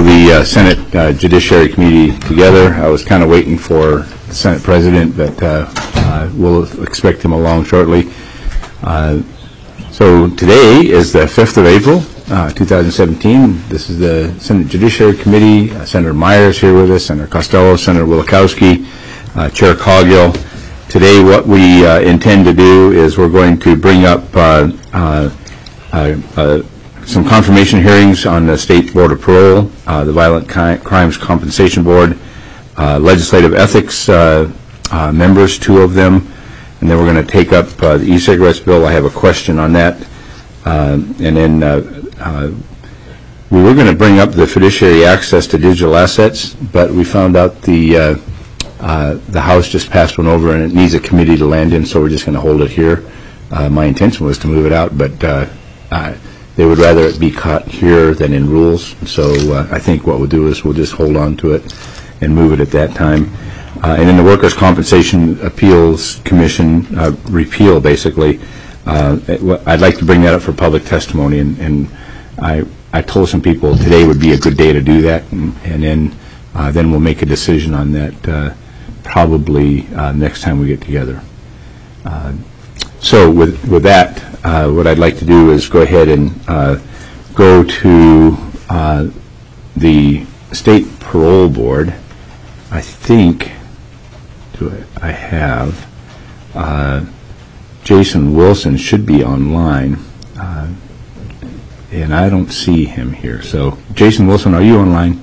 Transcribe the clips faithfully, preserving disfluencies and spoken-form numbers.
the uh, Senate uh, Judiciary Committee together. I was kind of waiting for the Senate President, but uh, uh, we'll expect him along shortly. Uh, so today is the fifth of April, uh, two thousand seventeen. This is the Senate Judiciary Committee. Uh, Senator Myers here with us, Senator Costello, Senator Wielechowski, uh, Chair Coghill. Today what we uh, intend to do is we're going to bring up uh, uh, uh, uh, some confirmation hearings on the State Board of Parole, uh, the Violent Crimes Compensation Board, uh, Legislative Ethics uh, uh, members, two of them, and then we're going to take up uh, the e-cigarettes bill. I have a question on that. Uh, and then uh, uh, we were going to bring up the fiduciary access to digital assets, but we found out the uh, uh, the House just passed one over and it needs a committee to land in, so we're just going to hold it here. Uh, my intention was to move it out, but uh, uh, they would rather it be caught here than in rules. So uh, I think what we'll do is we'll just hold on to it and move it at that time. Uh, and in the Workers' Compensation Appeals Commission uh, repeal, basically, uh, I'd like to bring that up for public testimony. And, and I, I told some people today would be a good day to do that, and, and then uh, then we'll make a decision on that uh, probably uh, next time we get together. Uh, so with with that. Uh, what I'd like to do is go ahead and uh, go to uh, the State Parole Board. I think do I, I have uh, Jason Wilson should be online, uh, and I don't see him here. So, Jason Wilson, are you online?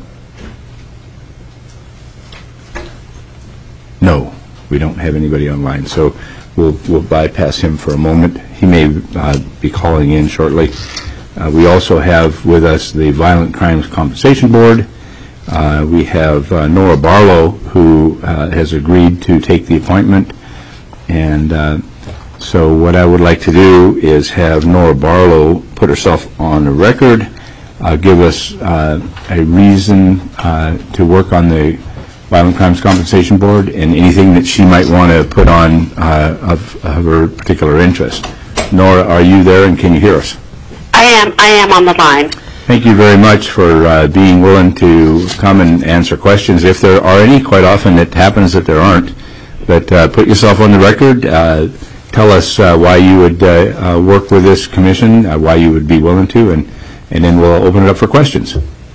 No, we don't have anybody online. So. We'll, we'll bypass him for a moment. He may uh, be calling in shortly. Uh, we also have with us the Violent Crimes Compensation Board. Uh, we have uh, Nora Barlow, who uh, has agreed to take the appointment. And uh, so what I would like to do is have Nora Barlow put herself on the record, uh, give us uh, a reason uh, to work on the Violent Crimes Compensation Board, and anything that she might want to put on uh, of, of her particular interest. Nora, are you there, and can you hear us? I am. I am on the line. Thank you very much for uh, being willing to come and answer questions. If there are any, quite often it happens that there aren't. But uh, put yourself on the record. Uh, tell us uh, why you would uh, uh, work with this commission, uh, why you would be willing to, and, and then we'll open it up for questions.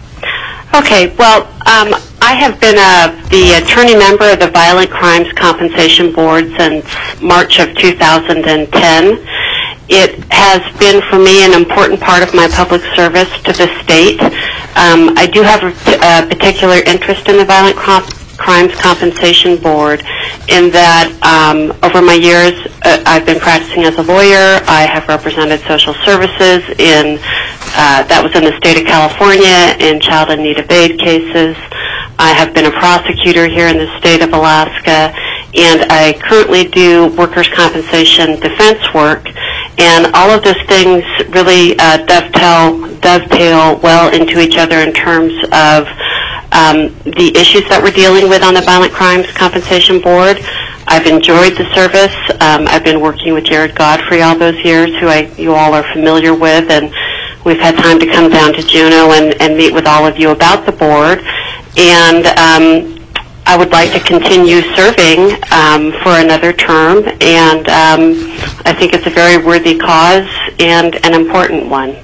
Okay. Well, um, I have been a, the attorney member of the Violent Crimes Compensation Board since March of two thousand ten. It has been for me an important part of my public service to the state. Um, I do have a, a particular interest in the Violent Comp Crimes Compensation Board in that um, over my years uh, I've been practicing as a lawyer. I have represented social services in, uh, that was in the state of California in child in need of aid cases. I have been a prosecutor here in the state of Alaska, and I currently do workers' compensation defense work, and all of those things really uh, dovetail, dovetail well into each other in terms of um, the issues that we're dealing with on the Violent Crimes Compensation Board. I've enjoyed the service. Um, I've been working with Jared Godfrey all those years, who I, you all are familiar with, and we've had time to come down to Juneau and, and meet with all of you about the board. And um, I would like to continue serving um, for another term, and um, I think it's a very worthy cause and an important one.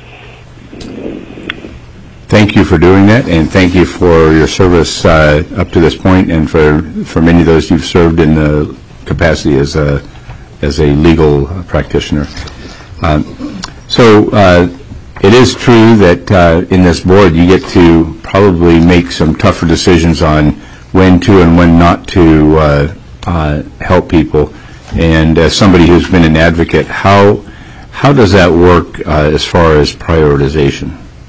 Thank you for doing that, and thank you for your service uh, up to this point, and for, for many of those you've served in the capacity as a, as a legal practitioner. Um, so uh, it is true that uh, in this board you get to probably make some tougher decisions on when to and when not to uh, uh, help people. And as somebody who's been an advocate, how how does that work uh, as far as prioritization?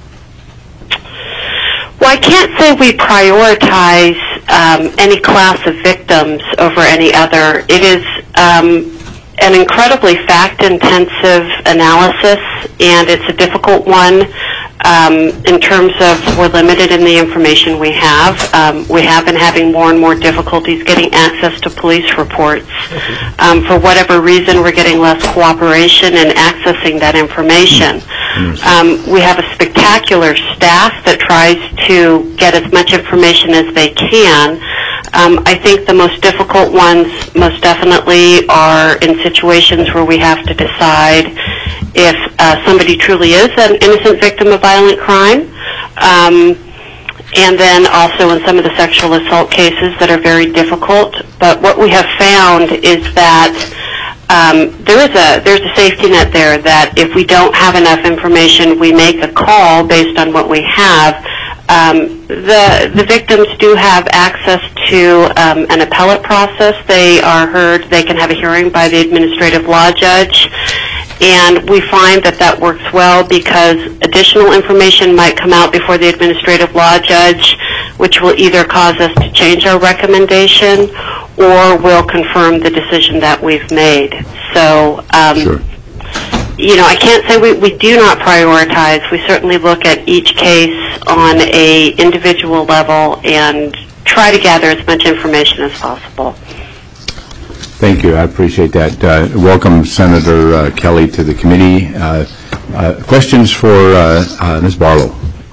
Well, I can't say we prioritize um, any class of victims over any other. It is um, an incredibly fact-intensive analysis, and it's a difficult one um, in terms of we're limited in the information we have. Um, we have been having more and more difficulties getting access to police reports. Um, for whatever reason, we're getting less cooperation in accessing that information. Um, we have a spectacular staff that tries to get as much information as they can. Um, I think the most difficult ones most definitely are in situations where we have to decide if uh, somebody truly is an innocent victim of violent crime. Um, and then also in some of the sexual assault cases that are very difficult. But what we have found is that um, there is a there's a safety net there, that if we don't have enough information, we make a call based on what we have. Um, the the victims do have access to um, an appellate process. They are heard. They can have a hearing by the administrative law judge. And we find that that works well because additional information might come out before the administrative law judge, which will either cause us to change our recommendation or will confirm the decision that we've made. So, um, Sure. you know, I can't say we, we do not prioritize. We certainly look at each case on a individual level and try to gather as much information as possible. Thank you. I appreciate that. Uh, welcome, Senator uh, Kelly, to the committee. Uh, uh, questions for uh, uh, Miz Barlow?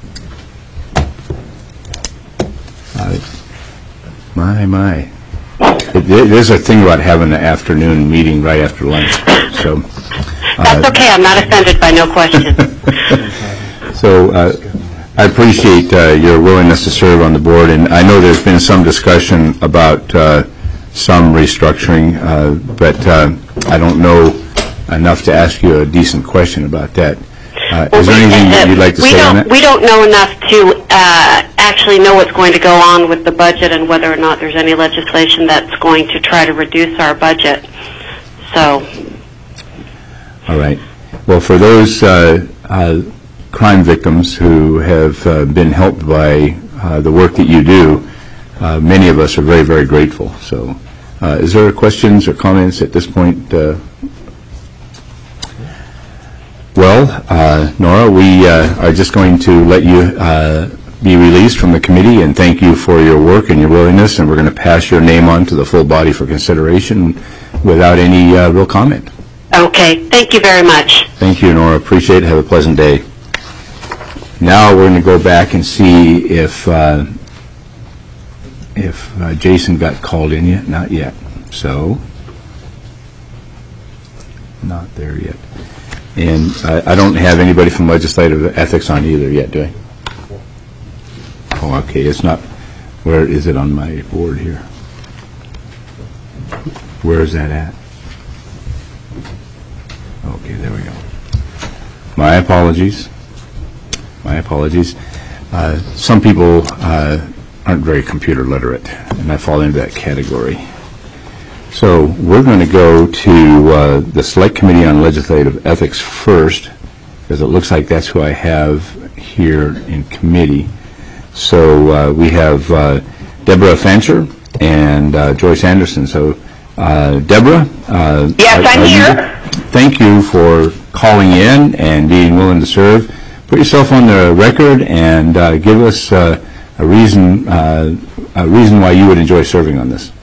Uh, my, my. It, there's a thing about having an afternoon meeting right after lunch. So uh, that's okay. I'm not offended by no question. So uh, I appreciate uh, your willingness to serve on the board, and I know there's been some discussion about uh, some restructuring, uh, but uh, I don't know enough to ask you a decent question about that. Uh, well, is there we, anything uh, that you'd like to we say don't, on that? We don't know enough to uh, actually know what's going to go on with the budget and whether or not there's any legislation that's going to try to reduce our budget. So. All right. Well, for those uh, uh, crime victims who have uh, been helped by uh, the work that you do, uh, many of us are very, very grateful. So uh, is there questions or comments at this point? Uh, well, uh, Nora, we uh, are just going to let you uh, be released from the committee, and thank you for your work and your willingness, and we're going to pass your name on to the full body for consideration without any uh, real comment. Okay. Thank you very much. Thank you, Nora. Appreciate it. Have a pleasant day. Now we're going to go back and see if uh, if uh, Jason got called in yet. Not yet. So, not there yet. And I, I don't have anybody from legislative ethics on either yet, do I? Oh, okay. It's not. Where is it on my board here? Where is that at? Okay, there we go. My apologies. My apologies. Uh, some people uh, aren't very computer literate, and I fall into that category. So we're going to go to uh, the Select Committee on Legislative Ethics first, because it looks like that's who I have here in committee. So uh, we have uh, Deborah Fancher and uh, Joyce Anderson. So uh, Deborah? Uh, yes, are, I'm are here. You, thank you for calling in and being willing to serve. Put yourself on the record and uh, give us uh, a reason uh, a reason why you would enjoy serving on this.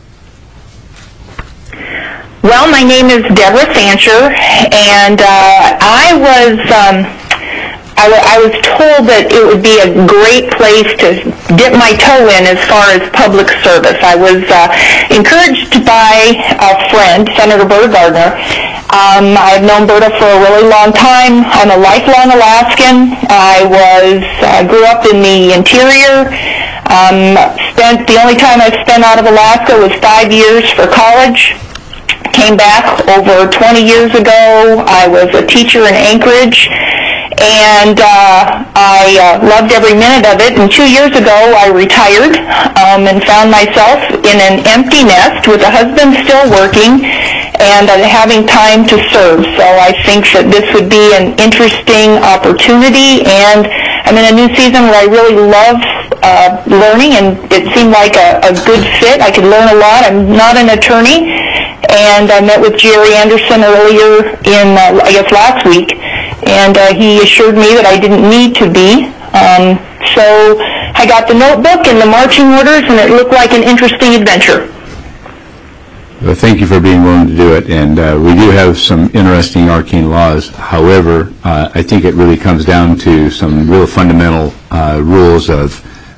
Well, my name is Deborah Fancher, and uh, I was um, I, w- I was told that it would be a great place to dip my toe in as far as public service. I was uh, encouraged by a friend, Senator Berta Gardner. Um, I've known Berta for a really long time. I'm a lifelong Alaskan. I was uh, grew up in the interior. Um, spent the only time I've spent out of Alaska was five years for college. Came back over twenty years ago. I was a teacher in Anchorage, and uh, I uh, loved every minute of it. And two years ago, I retired um, and found myself in an empty nest with a husband still working and uh, having time to serve. So I think that this would be an interesting opportunity, and I'm in a new season where I really love uh, learning, and it seemed like a, a good fit. I could learn a lot. I'm not an attorney, and I met with Jerry Anderson earlier in, uh, I guess, last week, and uh, he assured me that I didn't need to be. Um, so I got the notebook and the marching orders, and it looked like an interesting adventure. Well, thank you for being willing to do it, and uh, we do have some interesting arcane laws. However, uh, I think it really comes down to some real fundamental uh, rules of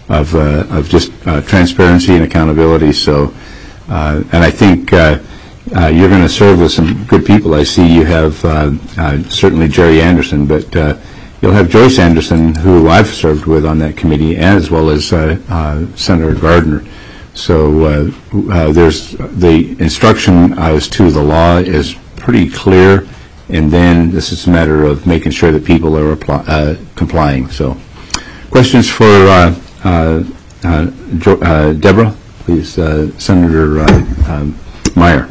of, uh, of just uh, transparency and accountability. So, uh, and I think uh, uh, you're going to serve with some good people. I see you have uh, uh, certainly Jerry Anderson, but uh, you'll have Joyce Anderson, who I've served with on that committee, as well as uh, uh, Senator Gardner. So uh, uh, there's the instruction as to the law is pretty clear, and then this is a matter of making sure that people are apply, uh, complying. So, questions for uh, uh, uh, jo uh, Deborah, please, uh, Senator uh, um, Meyer.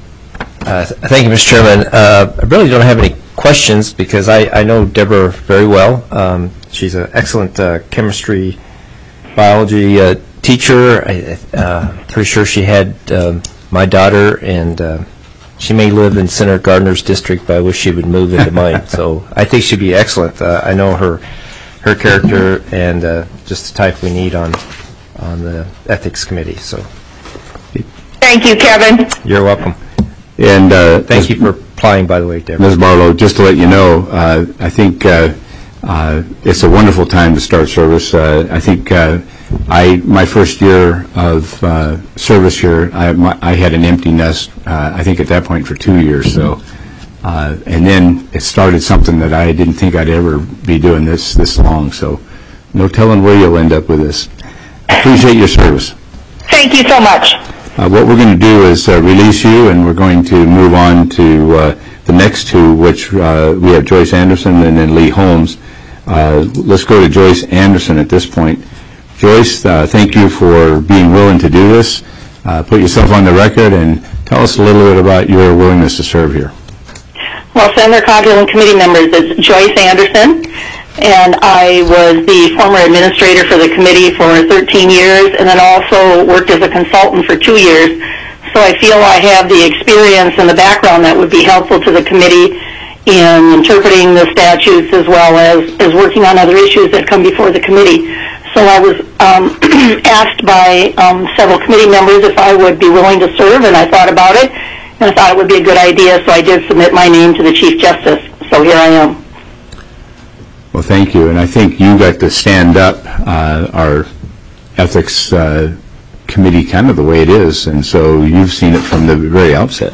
Uh, th thank you, Mister Chairman. Uh, I really don't have any questions because I, I know Deborah very well. Um, she's an excellent uh, chemistry, biology uh, teacher. I, uh, pretty sure she had um, my daughter, and uh, she may live in Senator Gardner's district, but I wish she would move into mine. So I think she'd be excellent. Uh, I know her her character and uh, just the type we need on on the ethics committee. So Thank you, Kevin. you're welcome. And uh, Thank you for applying, by the way, Deborah. Miz Barlow, just to let you know, uh, I think uh, uh, it's a wonderful time to start service. Uh, I think uh, I my first year of uh, service here, I, my, I had an empty nest, uh, I think at that point for two years. So, uh, and then it started something that I didn't think I'd ever be doing this this long. So, no telling where you'll end up with this. I appreciate your service. Thank you so much. Uh, what we're going to do is uh, release you, and we're going to move on to uh, the next two, which uh, we have Joyce Anderson and then Lee Holmes. Uh, let's go to Joyce Anderson at this point. Joyce, uh, thank you for being willing to do this. Uh, put yourself on the record and tell us a little bit about your willingness to serve here. Well, Senator Cogdill and committee members, it's Joyce Anderson, and I was the former administrator for the committee for thirteen years, and then also worked as a consultant for two years. So I feel I have the experience and the background that would be helpful to the committee in interpreting the statutes as well as, as working on other issues that come before the committee. So I was um, asked by um, several committee members if I would be willing to serve, and I thought about it, and I thought it would be a good idea, so I did submit my name to the Chief Justice. So here I am. Well, thank you. And I think you got to stand up uh, our ethics uh, committee kind of the way it is, and so you've seen it from the very outset.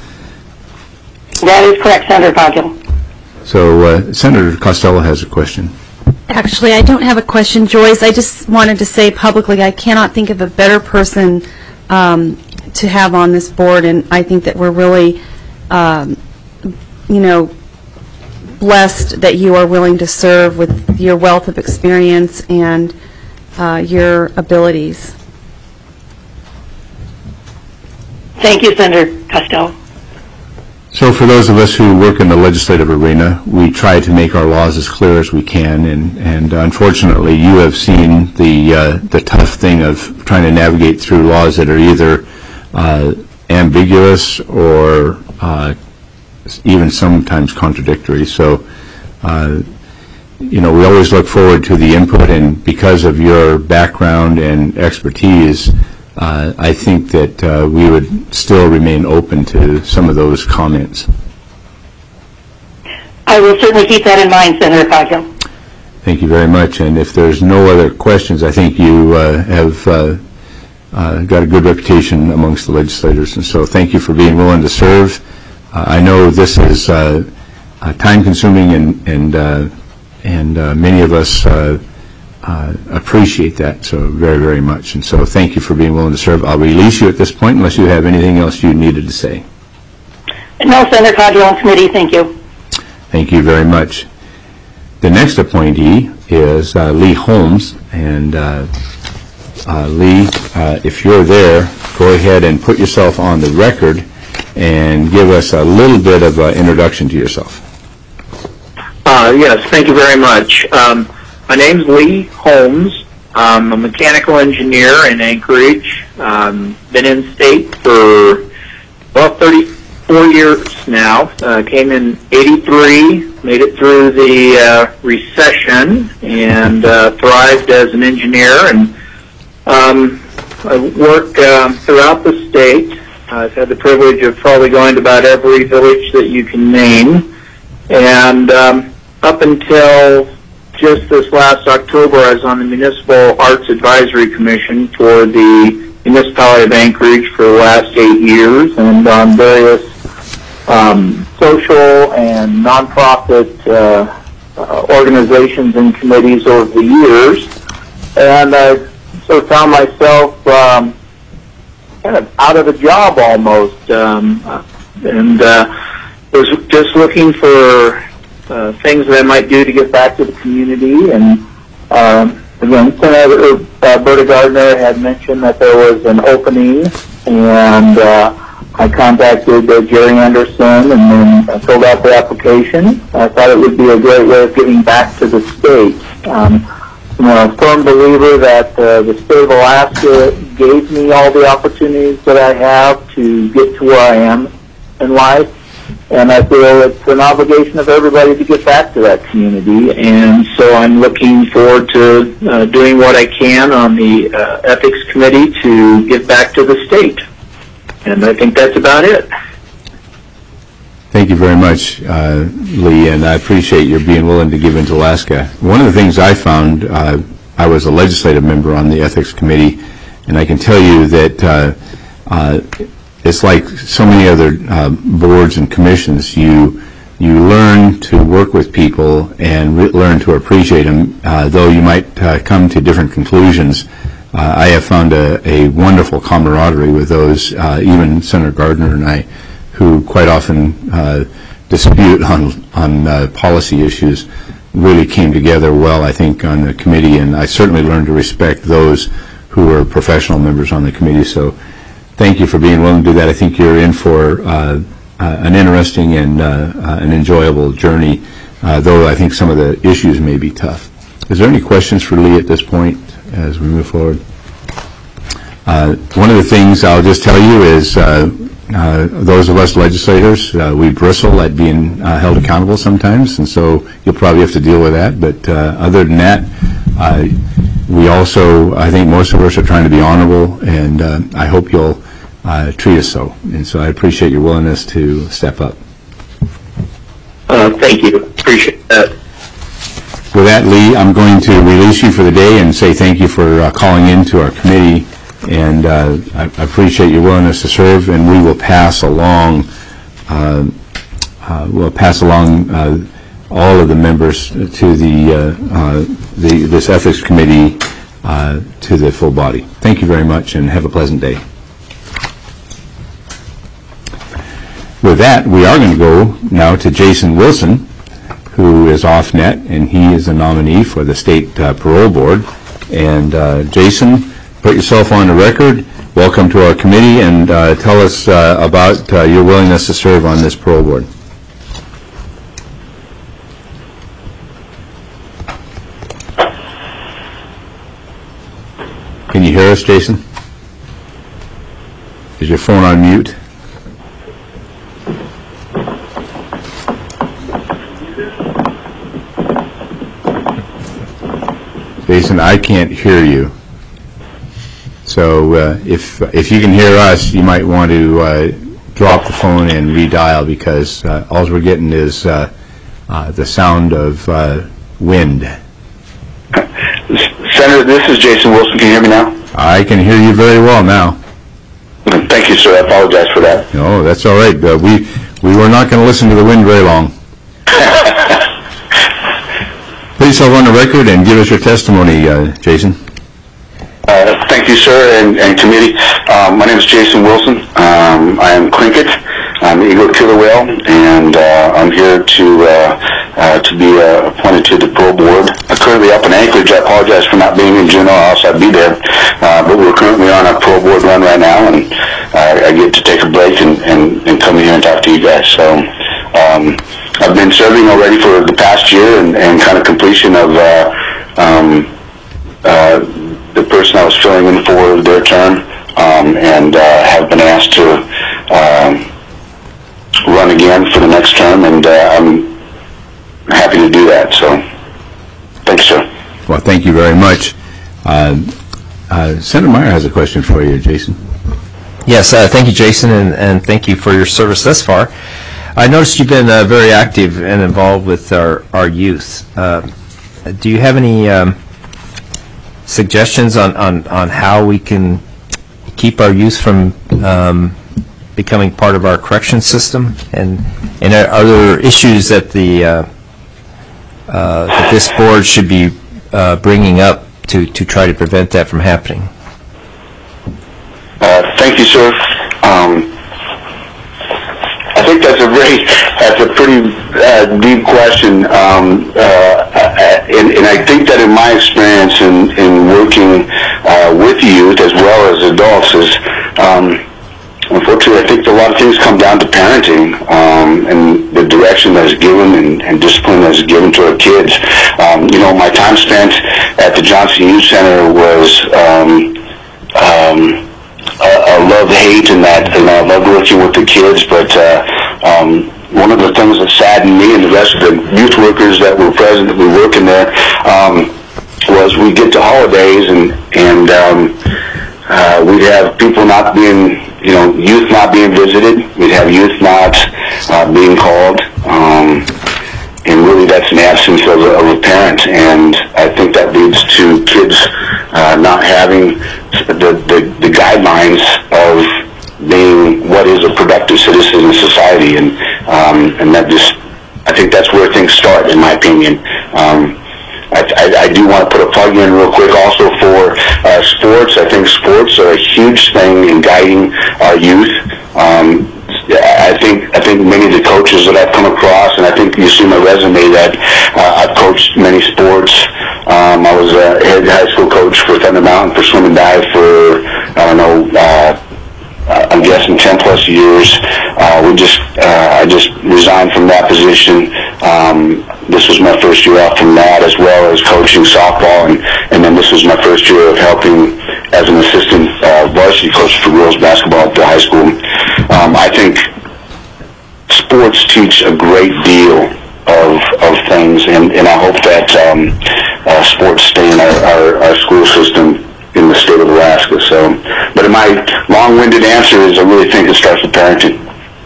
That is correct, Senator Cogdill. So uh, Senator Costello has a question. Actually, I don't have a question, Joyce. I just wanted to say publicly I cannot think of a better person um, to have on this board, and I think that we're really, um, you know, blessed that you are willing to serve with your wealth of experience and uh, your abilities. Thank you, Senator Costello. So for those of us who work in the legislative arena, we try to make our laws as clear as we can, and, and unfortunately you have seen the, uh, the tough thing of trying to navigate through laws that are either uh, ambiguous or uh, even sometimes contradictory. So, uh, you know, we always look forward to the input, and because of your background and expertise, Uh, I think that uh, we would still remain open to some of those comments. I will certainly keep that in mind, Senator Cogdill. Thank you very much. And if there's no other questions, I think you uh, have uh, uh, got a good reputation amongst the legislators. And so thank you for being willing to serve. Uh, I know this is uh, uh, time-consuming, and, and, uh, and uh, many of us uh, Uh, appreciate that so very, very much. And so thank you for being willing to serve. I'll release you at this point unless you have anything else you needed to say. No, Senator Cogdill and committee, thank you. Thank you very much. The next appointee is uh, Lee Holmes. And uh, uh, Lee, uh, if you're there, go ahead and put yourself on the record and give us a little bit of an introduction to yourself. Uh, yes, thank you very much. Um, My name's Lee Holmes. I'm a mechanical engineer in Anchorage. Um, been in state for, well, thirty-four years now. Uh, came in eighty-three, made it through the uh, recession, and uh, thrived as an engineer. And um, I work uh, throughout the state. I've had the privilege of probably going to about every village that you can name. And um, up until just this last October, I was on the Municipal Arts Advisory Commission for the Municipality of Anchorage for the last eight years, and on various um, social and nonprofit uh, uh, organizations and committees over the years. And I sort of found myself um, kind of out of a job almost, um, and uh, was just looking for uh, things that I might do to get back to the community. And um, again, Senator uh, Berta Gardner had mentioned that there was an opening, and uh, I contacted uh, Jerry Anderson and then uh, filled out the application. I thought it would be a great way of getting back to the state. Um, I'm a firm believer that uh, the state of Alaska gave me all the opportunities that I have to get to where I am in life, and I feel it's an obligation of everybody to get back to that community. And so I'm looking forward to uh, doing what I can on the uh, Ethics Committee to get back to the state. And I think that's about it. Thank you very much, uh, Lee, and I appreciate your being willing to give into Alaska. One of the things I found, uh, I was a legislative member on the Ethics Committee, and I can tell you that uh, uh, it's like so many other uh, boards and commissions. You you learn to work with people and re- learn to appreciate them, uh, though you might uh, come to different conclusions. Uh, I have found a, a wonderful camaraderie with those, uh, even Senator Gardner and I, who quite often uh, dispute on on uh, policy issues, really came together well, I think, on the committee, and I certainly learned to respect those who were professional members on the committee. So thank you for being willing to do that. I think you're in for uh, uh, an interesting and uh, uh, an enjoyable journey, uh, though I think some of the issues may be tough. Is there any questions for Lee at this point as we move forward? Uh, one of the things I'll just tell you is uh, Uh, those of us legislators, uh, we bristle at being uh, held accountable sometimes, and so you'll probably have to deal with that. But uh, other than that, uh, we also, I think most of us are trying to be honorable, and uh, I hope you'll uh, treat us so. And so I appreciate your willingness to step up. Uh, thank you. Appreciate that. With that, Lee, I'm going to release you for the day and say thank you for uh, calling in to our committee. And uh, I appreciate your willingness to serve, and we will pass along, uh, uh, we'll pass along uh, all of the members to the, uh, uh, the this ethics committee uh, to the full body. Thank you very much, and have a pleasant day. With that, we are going to go now to Jason Wilson, who is off net, and he is a nominee for the state uh, parole board. And uh, Jason, put yourself on the record. Welcome to our committee, and uh, tell us uh, about uh, your willingness to serve on this parole board. Can you hear us, Jason? Is your phone on mute? Jason, I can't hear you. So uh, if if you can hear us, you might want to uh, drop the phone and redial, because uh, all we're getting is uh, uh, the sound of uh, wind. Senator, this is Jason Wilson. Can you hear me now? I can hear you very well now. Thank you, sir. I apologize for that. No, that's all right. Uh, we we were not going to listen to the wind very long. Put yourself on the record and give us your testimony, uh, Jason. Uh, thank you, sir, and, and committee. Um, my name is Jason Wilson. Um, I am Tlingit. I'm the Eagle Killer Whale, and uh, I'm here to uh, uh, to be uh, appointed to the parole board. I'm currently up in Anchorage. I apologize for not being in Juneau, else I'd be there. Uh, but we're currently on a parole board run right now, and uh, I get to take a break and, and, and come here and talk to you guys. So um, I've been serving already for the past year, and, and kind of completion of uh, um, uh, the person I was filling in for their term, um, and uh, have been asked to um, run again for the next term, and uh, I'm happy to do that. So, thanks, sir. Well, thank you very much. Uh, uh, Senator Meyer has a question for you, Jason. Yes, uh, thank you, Jason, and, and thank you for your service thus far. I noticed you've been uh, very active and involved with our, our youth. Uh, do you have any um, suggestions on, on, on how we can keep our youth from um, becoming part of our correction system? And and are, are there issues that the uh, uh, that this board should be uh, bringing up to, to try to prevent that from happening? Uh, thank you, sir. Um, I think that's a very, that's a pretty uh, deep question, um, uh, and, and I think that in my experience in, in working uh, with youth as well as adults is, um, unfortunately, I think a lot of things come down to parenting um, and the direction that is given and, and discipline that is given to our kids. Um, you know, my time spent at the Johnson Youth Center was um, um, a, a love-hate in that, and I love working with the kids, but uh, um, one of the things that saddened me and the rest of the youth workers that were present, that we work in there, um, was we get to holidays and, and um, uh, we'd have people not being, you know, youth not being visited. We'd have youth not uh, being called. Um, and really that's an absence of a, of a parent. And I think that leads to kids uh, not having the, the, the guidelines of being what is a productive citizen in society. And, um, and that just, I think that's where things start, in my opinion. Um, I, I, I do want to put a plug in real quick also for uh, sports. I think sports are a huge thing in guiding our youth. Um, I think I think many of the coaches that I've come across, and I think you see my resume that uh, I've coached many sports. Um, I was a head high school coach for Thunder Mountain for swim and dive for, I don't know, uh, I'm guessing ten plus years. Uh, we just, uh, I just resigned from that position. Um, this was my first year out from that, as well as coaching softball, and, and then this was my first year of helping as an assistant uh, varsity coach for girls basketball at the high school. Um, I think sports teach a great deal of of things, and, and I hope that um, uh, sports stay in our, our, our school system in the state of Alaska. So, but in my long-winded answer is I really think it starts with parenting.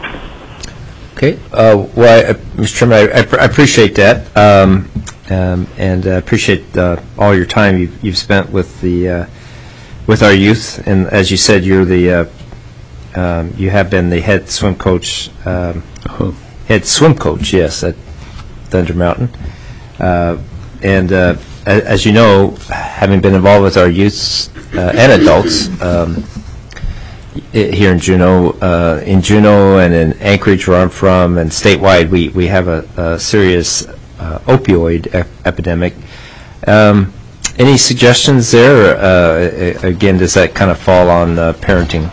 Okay. Uh, well, I, Mister Chairman, I, I, I appreciate that, um, um, and I appreciate uh, all your time you've, you've spent with the uh, with our youth. And as you said, you're the uh, um, you have been the head swim coach, um, oh. head swim coach, yes, at Thunder Mountain, uh, and. Uh, As you know, having been involved with our youths uh, and adults um, here in Juneau, uh, in Juneau and in Anchorage, where I'm from, and statewide, we, we have a, a serious uh, opioid ep epidemic. Um, any suggestions there? Uh, again, does that kind of fall on uh, parenting?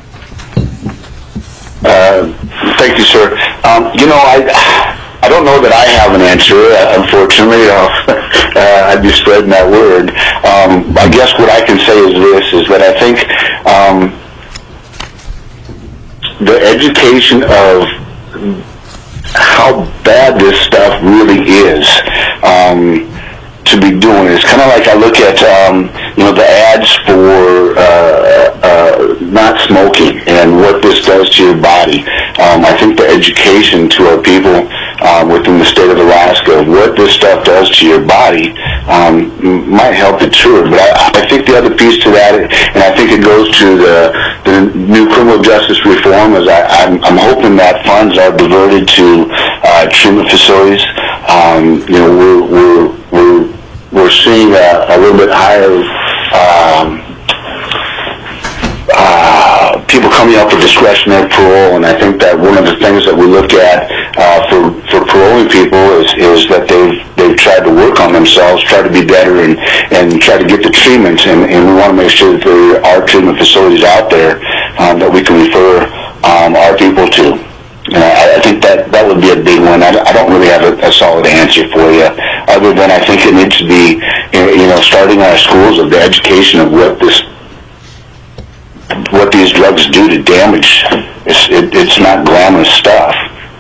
Uh, thank you, sir. Um, you know, I. I don't know that I have an answer, uh, unfortunately. Uh, uh, I'd be spreading that word. Um, I guess what I can say is this, is that I think um, the education of how bad this stuff really is um, to be doing. It's kind of like I look at, um, you know, the ads for uh, uh, not smoking and what this does to your body. Um, I think the education to our people Um, within the state of Alaska, what this stuff does to your body um, might help it too. But I, I think the other piece to that, and I think it goes to the, the new criminal justice reform, is I, I'm, I'm hoping that funds are diverted to uh, treatment facilities. Um, you know, we're we're we're we're seeing a, a little bit higher. Um, Uh, people coming up with discretionary parole, and I think that one of the things that we look at uh, for for paroling people is is that they've they've tried to work on themselves, try to be better, and and try to get the treatment, and, and we want to make sure that there are treatment facilities out there um, that we can refer um, our people to. And I, I think that that would be a big one. I, I don't really have a, a solid answer for you, other than I think it needs to be, you know, starting in our schools of the education of what this. what these drugs do to damage. It's, it, it's not glamorous stuff.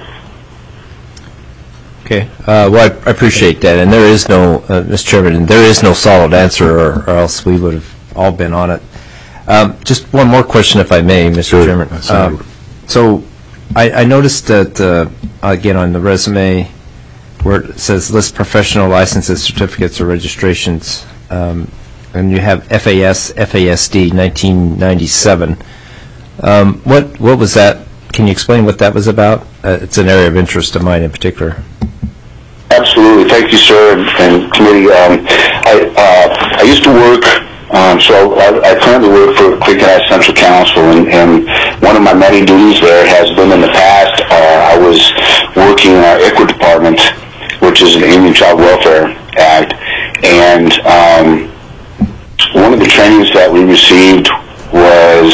Okay. Uh, well, I, I appreciate that. And there is no, uh, Mister Chairman, there is no solid answer, or, or else we would have all been on it. Um, just one more question, if I may, Mister Sure. Chairman. Um, so I, I noticed that, uh, again, on the resume, where it says list professional licenses, certificates, or registrations, um, and you have F A S, F A S D, nineteen ninety-seven. Um, what what was that? Can you explain what that was about? Uh, it's an area of interest of mine in particular. Absolutely. Thank you, sir, and, and committee. Um, I, uh, I used to work, um, so I, I currently work for Clinton Central Council, and, and one of my many duties there has been in the past, uh, I was working in our I C W A department, which is an Indian Child Welfare Act, and um, one of the trainings that we received was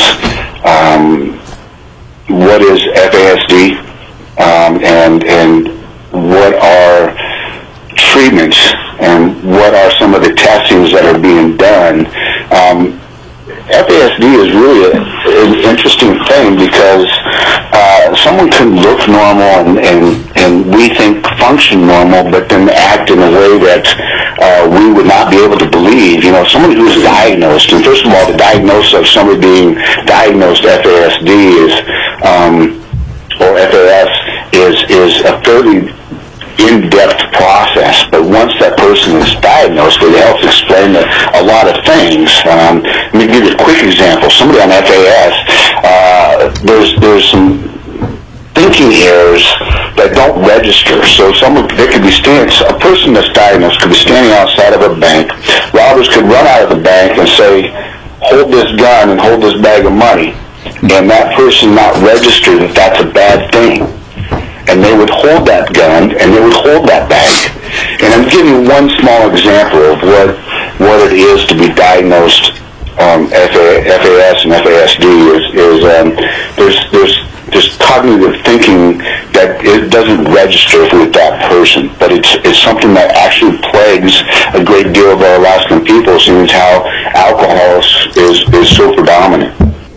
um, what is F A S D, um, and, and what are treatments and what are some of the testings that are being done. Um, F A S D is really a, an interesting thing because uh, someone can look normal and, and, and we think function normal, but then act in a way that uh, we would not be able to believe. You know, someone who is diagnosed, and first of all, the diagnosis of somebody being diagnosed F A S D is, um, or F A S, is, is a fairly in-depth process, but once that person is diagnosed, it helps explain a, a lot of things. Um, let me give you a quick example. Somebody on F A S, uh, there's there's some thinking errors that don't register. So someone they could be standing, a person that's diagnosed could be standing outside of a bank. Robbers could run out of the bank and say, "Hold this gun and hold this bag of money," and that person not register that that's a bad thing. And they would hold that gun, and they would hold that bag. And I'm giving you one small example of what what it is to be diagnosed um, F A S and F A S D is, is um, there's there's there's cognitive thinking that it doesn't register with that person, but it's it's something that actually plagues a great deal of our Alaskan people, seeing as how alcohol is is so predominant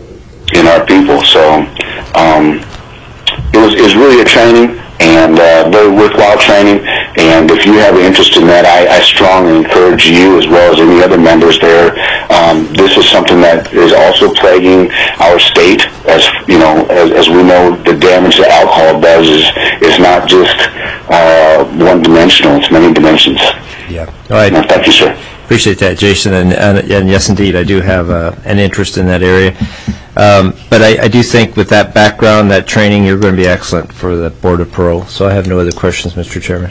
in our people. So. Um, It was, it was really a training, and uh, very worthwhile training, and if you have an interest in that, I, I strongly encourage you, as well as any other members there. Um, this is something that is also plaguing our state, as you know, as, as we know, the damage that alcohol does is, is not just uh, one-dimensional, it's many dimensions. Yeah. All right. No, thank you, sir. Appreciate that, Jason, and, and, and yes, indeed, I do have uh, an interest in that area. Um, but I, I do think with that background, that training, you're going to be excellent for the Board of Parole. So I have no other questions, Mister Chairman.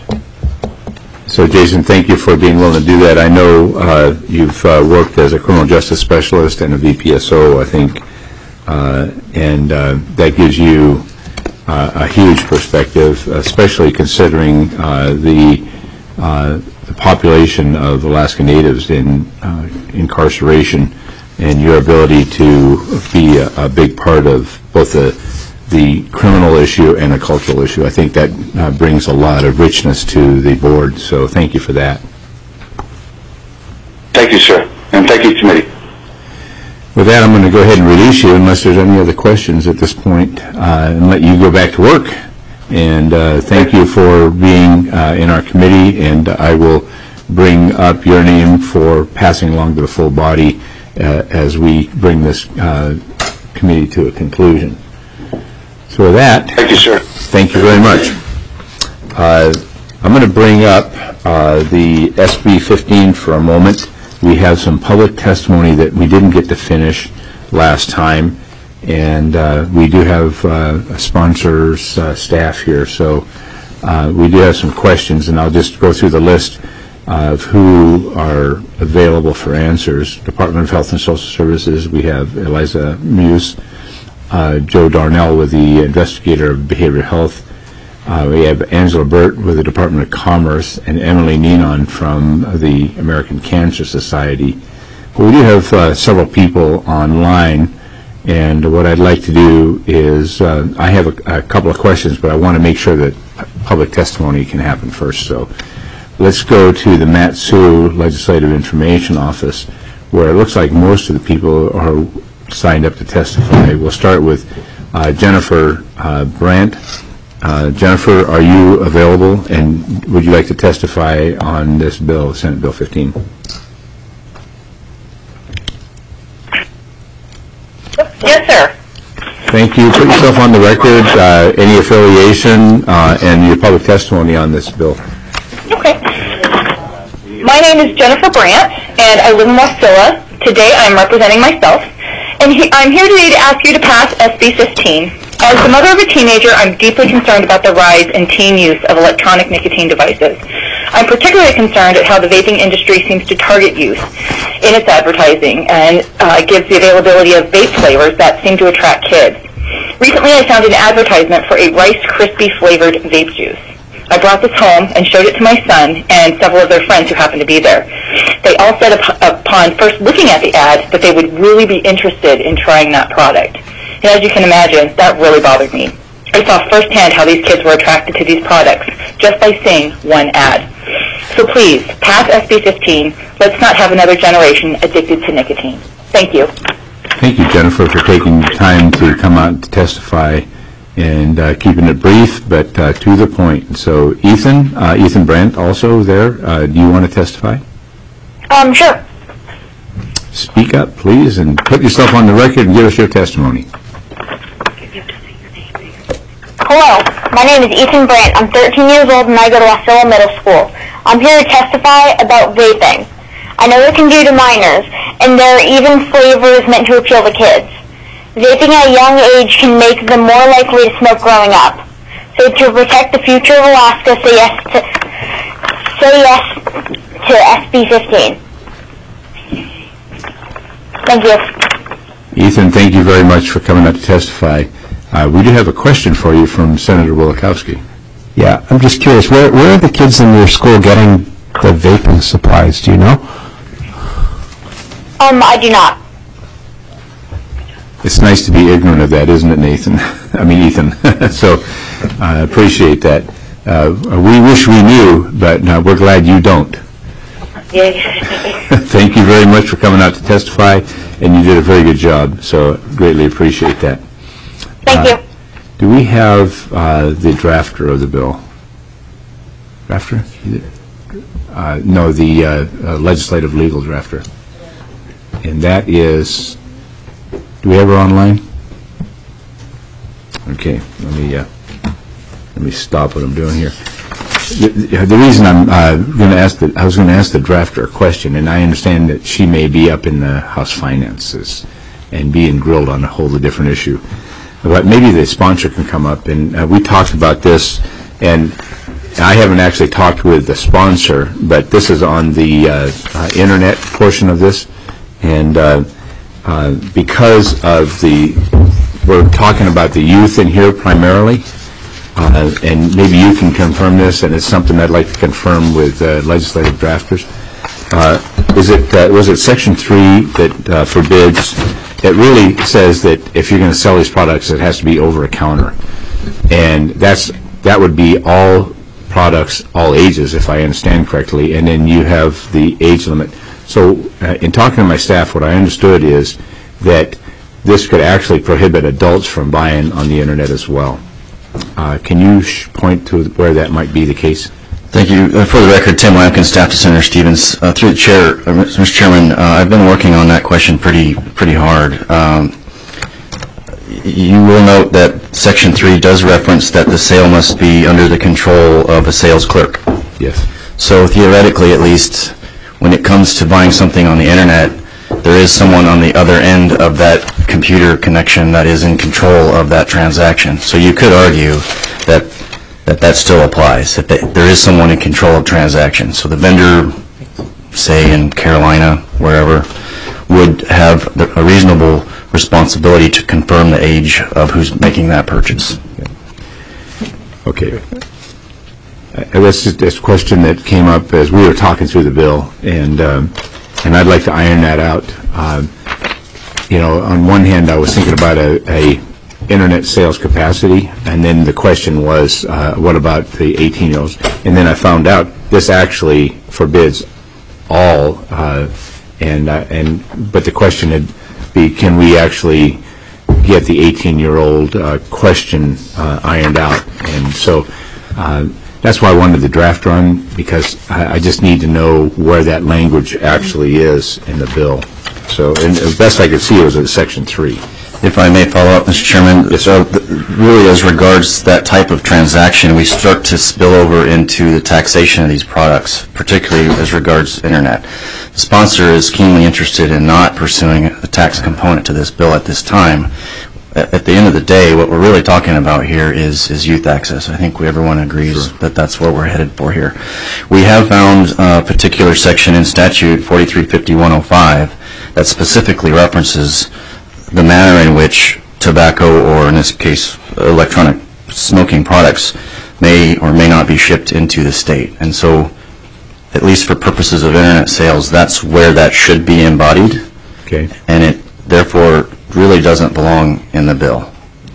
So, Jason, thank you for being willing to do that. I know uh, you've uh, worked as a criminal justice specialist and a V P S O, I think, uh, and uh, that gives you uh, a huge perspective, especially considering uh, the, uh, the population of Alaska Natives in uh, incarceration, and your ability to be a, a big part of both the the criminal issue and a cultural issue. I think that uh, brings a lot of richness to the board, so thank you for that. Thank you, sir, and thank you, committee. With that, I'm going to go ahead and release you unless there's any other questions at this point, uh, and let you go back to work. And uh, thank you for being uh, in our committee, and I will bring up your name for passing along to the full body Uh, as we bring this uh, committee to a conclusion. So with that, thank you, sir. Thank you very much. Uh, I'm going to bring up uh, the S B fifteen for a moment. We have some public testimony that we didn't get to finish last time, and uh, we do have uh, sponsors, uh, staff here, so uh, we do have some questions, and I'll just go through the list of who are available for answers. Department of Health and Social Services, we have Eliza Muse, uh, Joe Darnell with the Investigator of Behavioral Health. Uh, we have Angela Burt with the Department of Commerce, and Emily Ninon from the American Cancer Society. But we do have uh, several people online, and what I'd like to do is, uh, I have a, a couple of questions, but I want to make sure that public testimony can happen first. So let's go to the Mat-Su Legislative Information Office, where it looks like most of the people are signed up to testify. We'll start with uh, Jennifer uh, Brandt. Uh, Jennifer, are you available, and would you like to testify on this bill, Senate Bill fifteen? Yes, sir. Thank you. Put yourself on the record, uh, any affiliation, uh, and your public testimony on this bill. my name is Jennifer Brandt, and I live in Wasilla. Today I'm representing myself, and he, I'm here today to ask you to pass S B fifteen. As the mother of a teenager, I'm deeply concerned about the rise in teen use of electronic nicotine devices. I'm particularly concerned at how the vaping industry seems to target youth in its advertising and uh, gives the availability of vape flavors that seem to attract kids. Recently, I found an advertisement for a Rice Krispie flavored vape juice. I brought this home and showed it to my son and several of their friends who happened to be there. They all said up- upon first looking at the ad that they would really be interested in trying that product. And as you can imagine, that really bothered me. I saw firsthand how these kids were attracted to these products just by seeing one ad. So please, pass S B fifteen. Let's not have another generation addicted to nicotine. Thank you. Thank you, Jennifer, for taking the time to come out to testify and uh, keeping it brief, but uh, to the point. So, Ethan, uh, Ethan Brandt, also there. Uh, do you want to testify? Um, sure. Speak up, please, and put yourself on the record and give us your testimony. Hello, my name is Ethan Brandt. I'm thirteen years old and I go to Wasilla Middle School. I'm here to testify about vaping. I know it can do to minors, and there are even flavors meant to appeal to kids. Vaping at a young age can make them more likely to smoke growing up. So to protect the future of Alaska, say yes to, say yes to S B fifteen. Thank you. Ethan, thank you very much for coming out to testify. Uh, we do have a question for you from Senator Wielechowski. Yeah, I'm just curious, where, where are the kids in your school getting the vaping supplies? Do you know? Um, I do not. It's nice to be ignorant of that, isn't it, Nathan? I mean, Ethan. So I uh, appreciate that. Uh, we wish we knew, but uh, we're glad you don't. Thank you very much for coming out to testify, and you did a very good job, so greatly appreciate that. Thank uh, you. Do we have uh, the drafter of the bill? Drafter? Uh, no, the uh, uh, legislative legal drafter. And that is, do we have her online? Okay, let me uh, let me stop what I'm doing here. The, the reason I'm uh, going to ask the, I was going to ask the drafter a question, and I understand that she may be up in the House Finances and being grilled on a whole different issue. But maybe the sponsor can come up, and uh, we talked about this, and I haven't actually talked with the sponsor, but this is on the uh, uh, internet portion of this, and uh, uh, because of the, we're talking about the youth in here primarily, uh, and maybe you can confirm this, and it's something I'd like to confirm with uh, legislative drafters. Uh, is it, uh, was it Section three that uh, forbids? It really says that if you're going to sell these products, it has to be over a counter, and that's that would be all products, all ages, if I understand correctly, and then you have the age limit. So, uh, in talking to my staff, what I understood is that this could actually prohibit adults from buying on the internet as well. Uh, can you sh- point to where that might be the case? Thank you. Uh, for the record, Tim Lampkin, staff to Senator Stevens. Uh, through the chair, uh, Mister Chairman, uh, I've been working on that question pretty pretty hard. Um, you will note that Section three does reference that the sale must be under the control of a sales clerk. Yes. So theoretically, at least, when it comes to buying something on the internet, there is someone on the other end of that computer connection that is in control of that transaction. So you could argue that that that still applies, that they, there is someone in control of transactions. So the vendor, say in Carolina, wherever, would have the, a reasonable responsibility to confirm the age of who's making that purchase. Okay. Uh, that's just a question that came up as we were talking through the bill, and um, and I'd like to iron that out. Um, you know, on one hand, I was thinking about a, a internet sales capacity, and then the question was, uh, what about the eighteen-year-olds? And then I found out this actually forbids all, uh, and uh, and but the question would be, can we actually get the eighteen-year-old uh, question uh, ironed out? And so uh, that's why I wanted the draft run, because I, I just need to know where that language actually is in the bill. So, and the best I could see was in Section three. If I may follow up, Mister Chairman, Yes, so th- really as regards that type of transaction, we start to spill over into the taxation of these products, particularly as regards Internet. The sponsor is keenly interested in not pursuing a tax component to this bill at this time. A- At the end of the day, what we're really talking about here is, is youth access. I think we, everyone agrees Sure. that that's what we're headed for here. We have found a particular section in statute forty-three fifty-one oh five that specifically references the manner in which tobacco, or in this case, electronic smoking products, may or may not be shipped into the state. And so, at least for purposes of Internet sales, that's where that should be embodied, Okay. and it therefore really doesn't belong in the bill.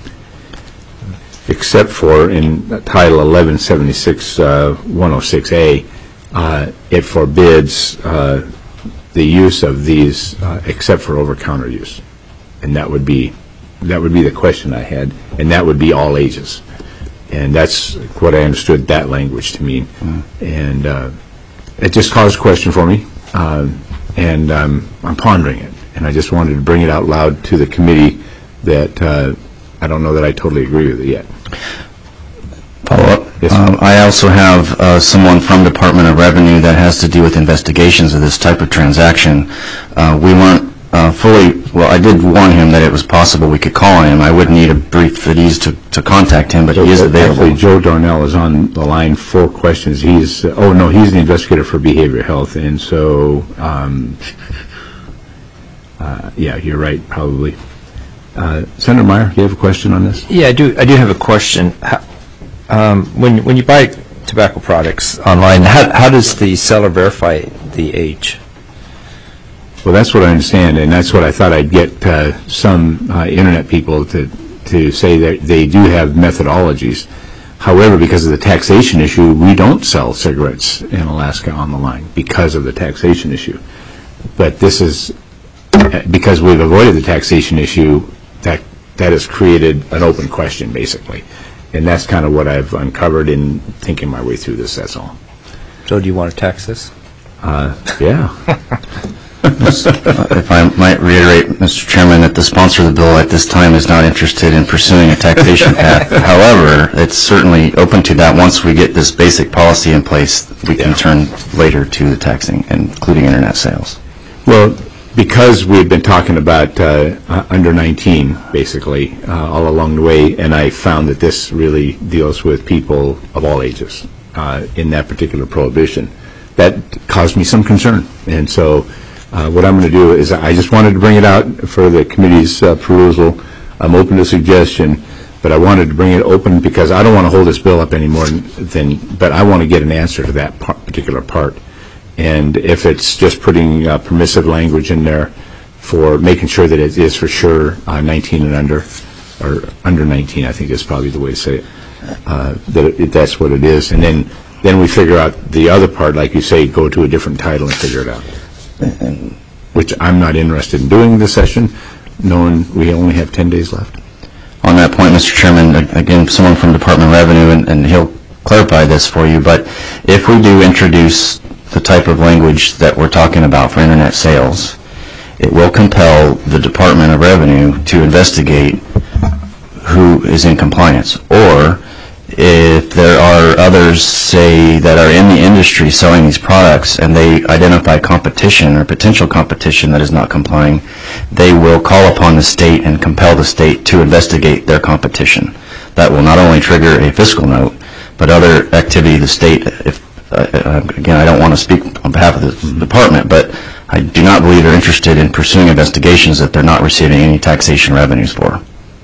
Except for in Title eleven seventy-six one oh six A, uh, it forbids uh, the use of these uh, except for over-counter use. And that would be, that would be the question I had, and that would be all ages. And that's what I understood that language to mean. And uh, it just caused a question for me, uh, and um, I'm pondering it. And I just wanted to bring it out loud to the committee that uh, I don't know that I totally agree with it yet. Follow up? Yes, Um, I also have uh, someone from Department of Revenue that has to do with investigations of this type of transaction. Uh, we weren't uh, fully, well, I did warn him that it was possible we could call him. I would need a brief at ease to, to contact him, but he is available. Actually, Joe Darnell is on the line for questions. He's, uh, oh no, he's the investigator for behavioral health, and so, um, uh, yeah, you're right, probably. Uh, Senator Meyer, do you have a question on this? Yeah, I do. I do have a question. How, um, when when you buy tobacco products online, how how does the seller verify the age? Well, that's what I understand, and that's what I thought I'd get uh, some uh, internet people to to say that they do have methodologies. However, because of the taxation issue, we don't sell cigarettes in Alaska on the line because of the taxation issue. But this is, because we've avoided the taxation issue, that that has created an open question, basically. And that's kind of what I've uncovered in thinking my way through this, that's all. So do you want to tax this? Uh, yeah. If I might reiterate, Mister Chairman, that the sponsor of the bill at this time is not interested in pursuing a taxation path. However, it's certainly open to that. Once we get this basic policy in place, we can Yeah. turn later to the taxing, including Internet sales. Well, because we've been talking about uh, uh, under nineteen, basically, uh, all along the way, and I found that this really deals with people of all ages uh, in that particular prohibition, that caused me some concern. And so uh, what I'm going to do is I just wanted to bring it out for the committee's uh, perusal. I'm open to suggestion, but I wanted to bring it open because I don't want to hold this bill up any more than, but I want to get an answer to that part, particular part. And if it's just putting uh, permissive language in there for making sure that it is for sure uh, nineteen and under, or under nineteen, I think is probably the way to say it, uh, that it, that's what it is. And then, then we figure out the other part, like you say, go to a different title and figure it out, which I'm not interested in doing this session, knowing we only have ten days left. On that point, Mister Chairman, again, someone from Department of Revenue, and, and he'll clarify this for you, but if we do introduce the type of language that we're talking about for Internet sales, it will compel the Department of Revenue to investigate who is in compliance. Or if there are others, say, that are in the industry selling these products and they identify competition or potential competition that is not complying, they will call upon the state and compel the state to investigate their competition. That will not only trigger a fiscal note, but other activity of the state. If Uh, again, I don't want to speak on behalf of the department, but I do not believe they're interested in pursuing investigations that they're not receiving any taxation revenues for.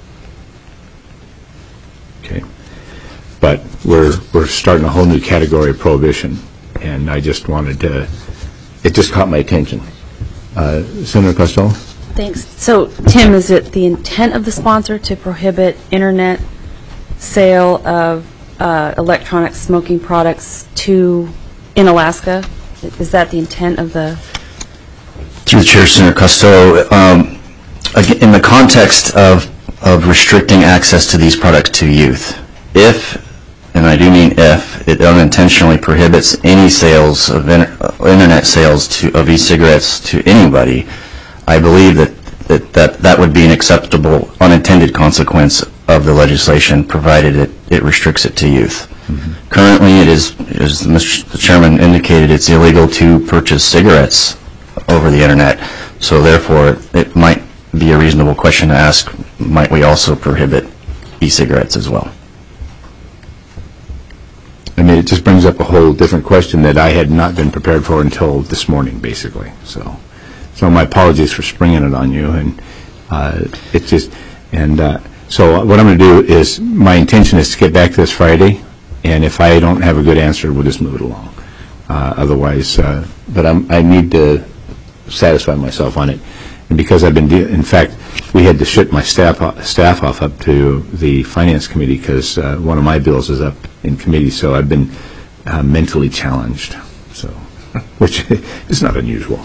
Okay. But we're we're starting a whole new category of prohibition, and I just wanted to, it just caught my attention. Uh, Senator Costello? Thanks. So, Tim, is it the intent of the sponsor to prohibit Internet sale of uh, electronic smoking products to, in Alaska? Is that the intent of the? Through the chair, Senator Costello, um, again, in the context of, of restricting access to these products to youth, if, and I do mean if, it unintentionally prohibits any sales of inter, uh, Internet sales to, of e-cigarettes to anybody, I believe that that that, that would be an acceptable unintended consequence of the legislation, provided it, it restricts it to youth. Mm-hmm. Currently, it is, as the Chairman indicated, it's illegal to purchase cigarettes over the Internet. So therefore, it might be a reasonable question to ask, might we also prohibit e-cigarettes as well? I mean, it just brings up a whole different question that I had not been prepared for until this morning, basically. So, so my apologies for springing it on you. And uh, it's just, and uh, so what I'm going to do is, my intention is to get back to this Friday, and if I don't have a good answer, we'll just move it along. Uh, otherwise, uh, but I'm, I need to satisfy myself on it. And because I've been, de- in fact, we had to ship my staff staff off up to the Finance Committee because uh, one of my bills is up in committee, so I've been uh, mentally challenged, so which is not unusual.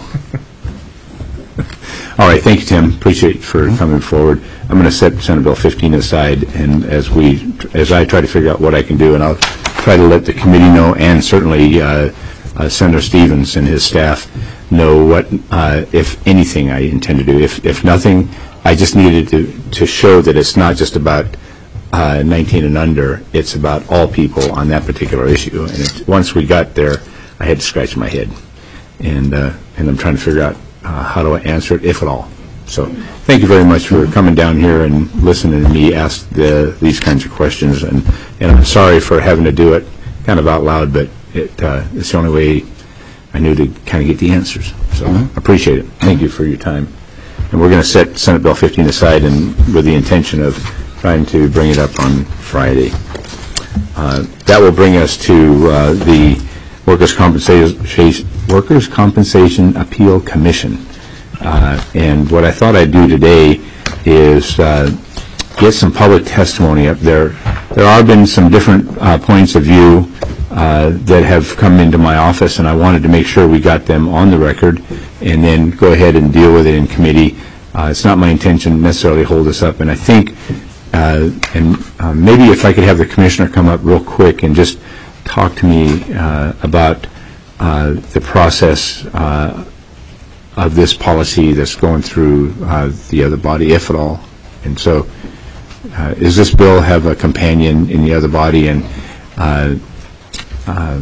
All right, thank you, Tim. Appreciate for coming forward. I'm going to set Senate Bill fifteen aside, and as we, as I try to figure out what I can do, and I'll try to let the committee know, and certainly uh, uh, Senator Stevens and his staff know what, uh, if anything, I intend to do. If if nothing, I just needed to to show that it's not just about uh, nineteen and under. It's about all people on that particular issue. And it, once we got there, I had to scratch my head, and uh, and I'm trying to figure out uh, how do I answer it, if at all. So thank you very much for coming down here and listening to me ask the, these kinds of questions. And and I'm sorry for having to do it kind of out loud, but it uh, it's the only way I knew to kind of get the answers. So mm-hmm. appreciate it. Thank you for your time. And we're going to set Senate Bill fifteen aside, and with the intention of trying to bring it up on Friday. Uh, that will bring us to uh, the Workers' Compensation, Workers' Compensation Appeal Commission. Uh, and what I thought I'd do today is uh, get some public testimony up there. There have been some different uh, points of view uh, that have come into my office, and I wanted to make sure we got them on the record and then go ahead and deal with it in committee. Uh, it's not my intention to necessarily hold this up, and I think, uh, and uh, maybe if I could have the commissioner come up real quick and just talk to me uh, about uh, the process uh, of this policy that's going through uh, the other body, if at all. And so, uh, does this bill have a companion in the other body? And uh, uh,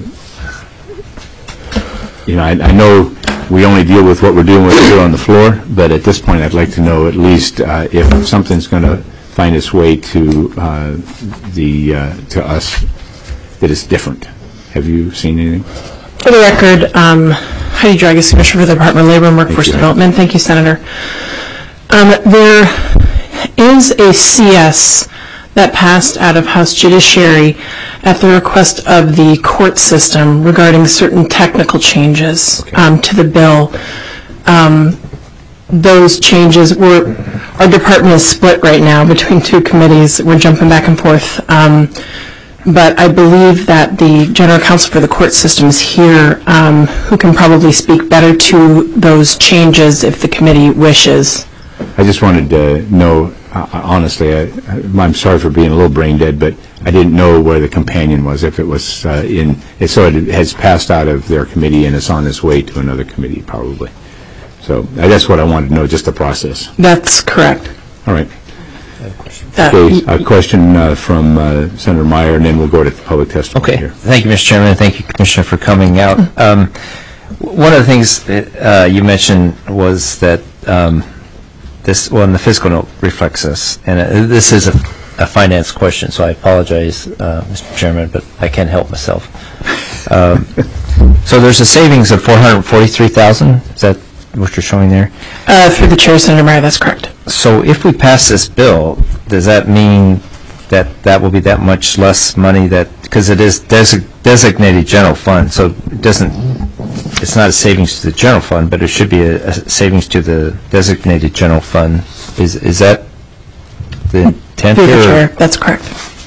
you know, I, I know we only deal with what we're dealing with here on the floor, but at this point I'd like to know at least uh, if something's going to find its way to uh, the uh, to us that is different. Have you seen anything? For the record, um, Heidi Dragas, Commissioner for the Department of Labor and Workforce Development. Thank you, Senator. Um, there is a C S that passed out of House Judiciary at the request of the court system regarding certain technical changes okay. um, to the bill. Um, those changes were, our department is split right now between two committees. We're jumping back and forth. Um, but I believe that the General Counsel for the court system is here, um, who can probably speak better to those changes if the committee wishes. I just wanted to know, uh, honestly, I, I'm sorry for being a little brain dead, but I didn't know where the companion was, if it was uh, in, so it has passed out of their committee and it's on its way to another committee, probably. So uh, that's what I wanted to know, just the process. That's correct. All right. Uh, okay, a question uh, from uh, Senator Meyer, and then we'll go to public testimony. Okay. Here. Thank you, Mister Chairman. Thank you, Commissioner, for coming out. Um, one of the things that uh, you mentioned was that um, this, well, and the fiscal note reflects this, and uh, this is a, a finance question, so I apologize, uh, Mister Chairman, but I can't help myself. Um, so there's a savings of four hundred forty-three thousand dollars. Is that what you're showing there? Uh, through the chair, Senator Meyer, that's correct. So if we pass this bill, does that mean that that will be that much less money that, because it is desi- designated general fund, so it doesn't, it's not a savings to the general fund, but it should be a, a savings to the designated general fund. Is is that the intent Through here? the chair, that's correct.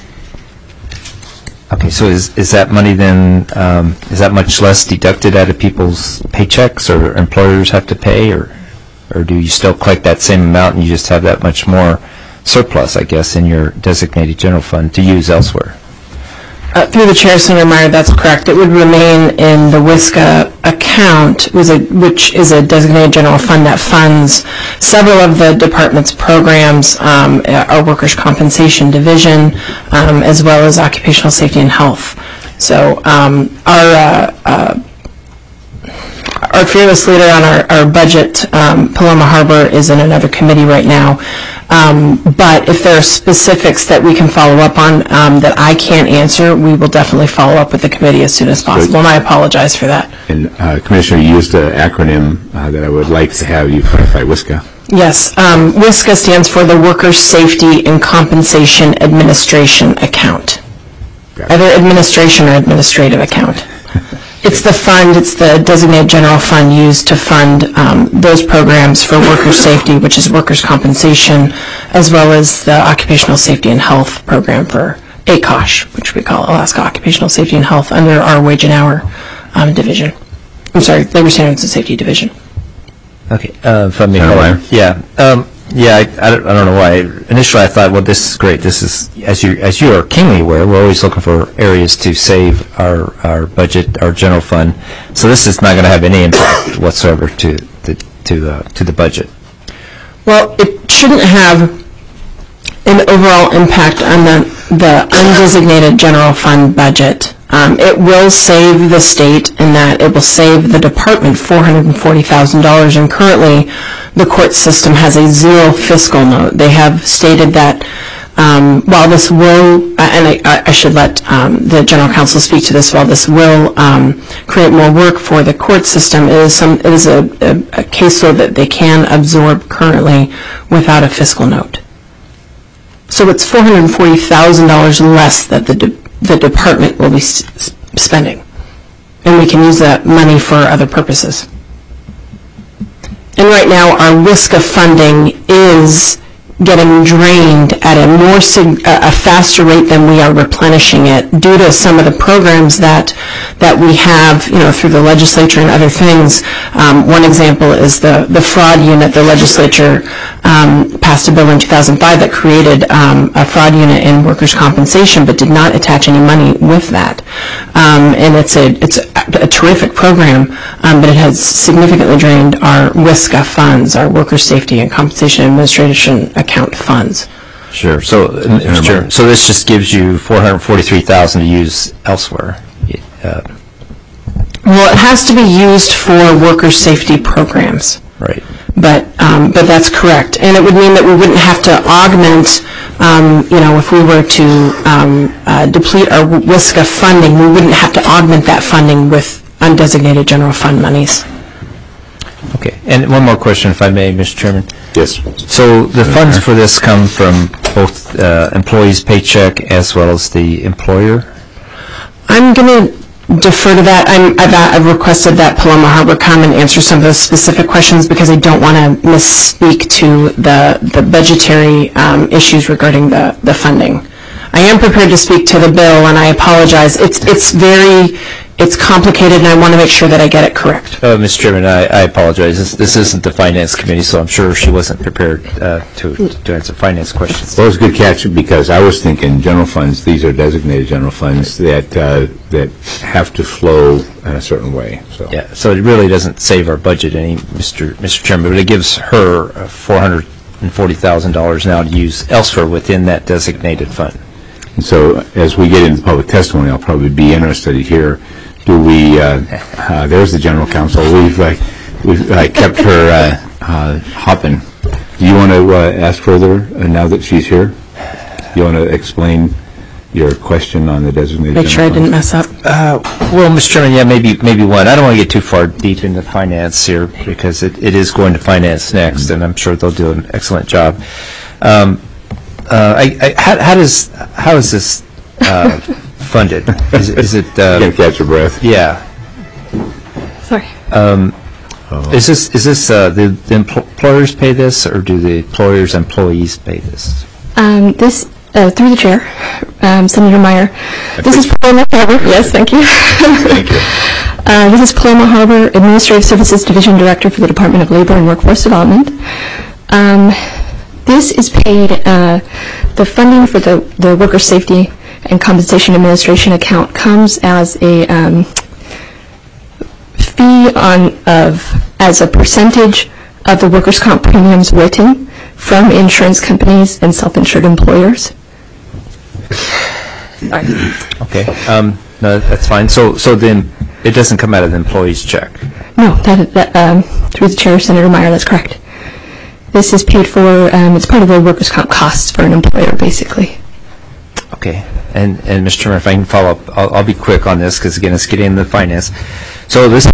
Okay, so is is that money then, um, is that much less deducted out of people's paychecks, or employers have to pay, or or do you still collect that same amount and you just have that much more surplus, I guess, in your designated general fund to use elsewhere? Uh, through the chair, Senator Meyer, that's correct. It would remain in the W I S C A account account, was a, which is a designated general fund that funds several of the department's programs, um, our workers' compensation division, um, as well as occupational safety and health. So um, our uh, uh, our fearless leader on our, our budget, um, Paloma Harbor, is in another committee right now. Um, but if there are specifics that we can follow up on um, that I can't answer, we will definitely follow up with the committee as soon as possible, and I apologize for that. And uh, Commissioner, you used an acronym uh, that I would like to have you clarify, WISCA. Yes, um, WISCA stands for the Workers' Safety and Compensation Administration Account. Either administration or administrative account. It's the fund, it's the designated general fund used to fund um, those programs for workers' safety, which is workers' compensation, as well as the occupational safety and health program for A C O S H, which we call Alaska Occupational Safety and Health, under our wage and hour um, division. I'm sorry, Labor Standards and Safety Division. Okay, uh, if I may, Senator yeah, um, yeah, I, I, don't, I don't know why. Initially, I thought, well, this is great. This is, as you as you are keenly aware, we're always looking for areas to save our our budget, our general fund. So this is not going to have any impact whatsoever to the to the to the budget. Well, it shouldn't have an overall impact on the the undesignated general fund budget. Um, it will save the state in that it will save the department four hundred forty thousand dollars, and currently the court system has a zero fiscal note. They have stated that um, while this will, and I, I should let um, the general counsel speak to this, while this will um, create more work for the court system, it is, some, it is a, a, a caseload that they can absorb currently without a fiscal note. So it's four hundred forty thousand dollars less that the de- the department will be s- spending, and we can use that money for other purposes. And right now, our WISCA funding is getting drained at a more sig- a faster rate than we are replenishing it, due to some of the programs that that we have, you know, through the legislature and other things. Um, one example is the the fraud unit. The legislature um, passed a bill in two thousand five that created um, a fraud unit in workers' compensation, but did not attach any money with that. Um, and it's a it's a, a terrific program, um, but it has significantly drained our WISCA funds, our Workers' Safety and Compensation Administration account funds. Sure. So, uh, sure. So this just gives you four hundred forty-three thousand dollars to use elsewhere. Uh, well, it has to be used for workers' safety programs. Right. But um, but that's correct, and it would mean that we wouldn't have to augment. Um, you know, if we were to um, uh, deplete our WISCA funding, we wouldn't have to augment that funding with undesignated general fund monies. Okay. And one more question, if I may, Mister Chairman. Yes. So the funds for this come from both uh, employees' paycheck as well as the employer? I'm going to defer to that. I'm, I've, I've requested that Paloma Harbor come and answer some of those specific questions, because I don't want to misspeak to the, the budgetary um, issues regarding the, the funding. I am prepared to speak to the bill, and I apologize. It's it's very it's complicated, and I want to make sure that I get it correct. Uh, Mister Chairman, I, I apologize. This, this isn't the Finance Committee, so I'm sure she wasn't prepared uh, to to answer finance questions. Well, it's a good catch, because I was thinking general funds, these are designated general funds that uh, that have to flow in a certain way. So. Yeah, so it really doesn't save our budget any, Mister Mister Chairman, but it gives her uh, four hundred forty thousand dollars now to use elsewhere within that designated fund. And so as we get into public testimony, I'll probably be interested to hear, do we, uh, uh, there's the general counsel, we've, uh, we've uh, kept her uh, uh, hopping. Do you want to uh, ask further uh, now that she's here? Do you want to explain your question on the designated Make sure I didn't mess up. Uh, well, Mister Chairman, yeah, maybe maybe one. I don't want to get too far deep into finance here, because it, it is going to finance next, mm-hmm. and I'm sure they'll do an excellent job. Um, uh, I, I, how, how does how is this uh, funded? Is, is it? Um, you can't catch your breath. Yeah. Sorry. Um, oh. Is this is this uh, the, the employers pay this, or do the employers' employees pay this? Um, this. Uh, through the chair, um, Senator Meyer. This is Paloma Harbor. Yes, thank you. Thank you. Uh, this is Paloma Harbor, Administrative Services Division Director for the Department of Labor and Workforce Development. Um, this is paid, uh, the funding for the, the Workers' Safety and Compensation Administration account comes as a um, fee fee on of as a percentage of the workers' comp premiums written from insurance companies and self-insured employers. Okay, um, no, that's fine. So, so then it doesn't come out of the employee's check? No, that, that um, through the chair, Senator Meyer, that's correct. This is paid for, um, it's part of the workers' comp costs for an employer, basically. Okay, and, and Mister Chairman, if I can follow up, I'll, I'll be quick on this, because again, it's getting into the finance. So this,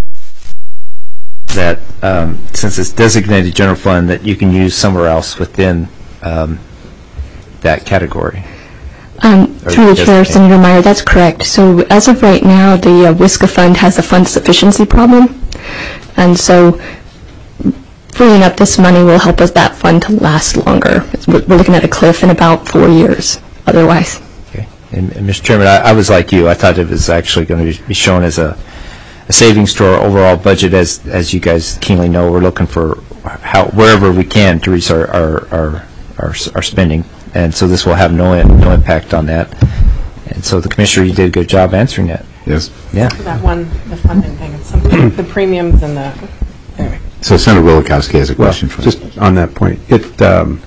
that um, since it's designated general fund, that you can use somewhere else within um, that category. Um, through the chair, Senator Meyer, that's correct. So as of right now, the uh, WISCA fund has a fund sufficiency problem, and so freeing up this money will help us that fund to last longer. We're looking at a cliff in about four years otherwise. Okay, and, and Mister Chairman, I, I was like you. I thought it was actually going to be shown as a, a savings to our overall budget. As as you guys keenly know, we're looking for how wherever we can to reach our our our, our, our spending. And so this will have no no impact on that. And so the Commissioner, you did a good job answering that. Yes. Yeah. That one, the funding thing, it's something, the premiums and the, anyway. So Senator Willikowski has a question well, for just you. on that point. It um,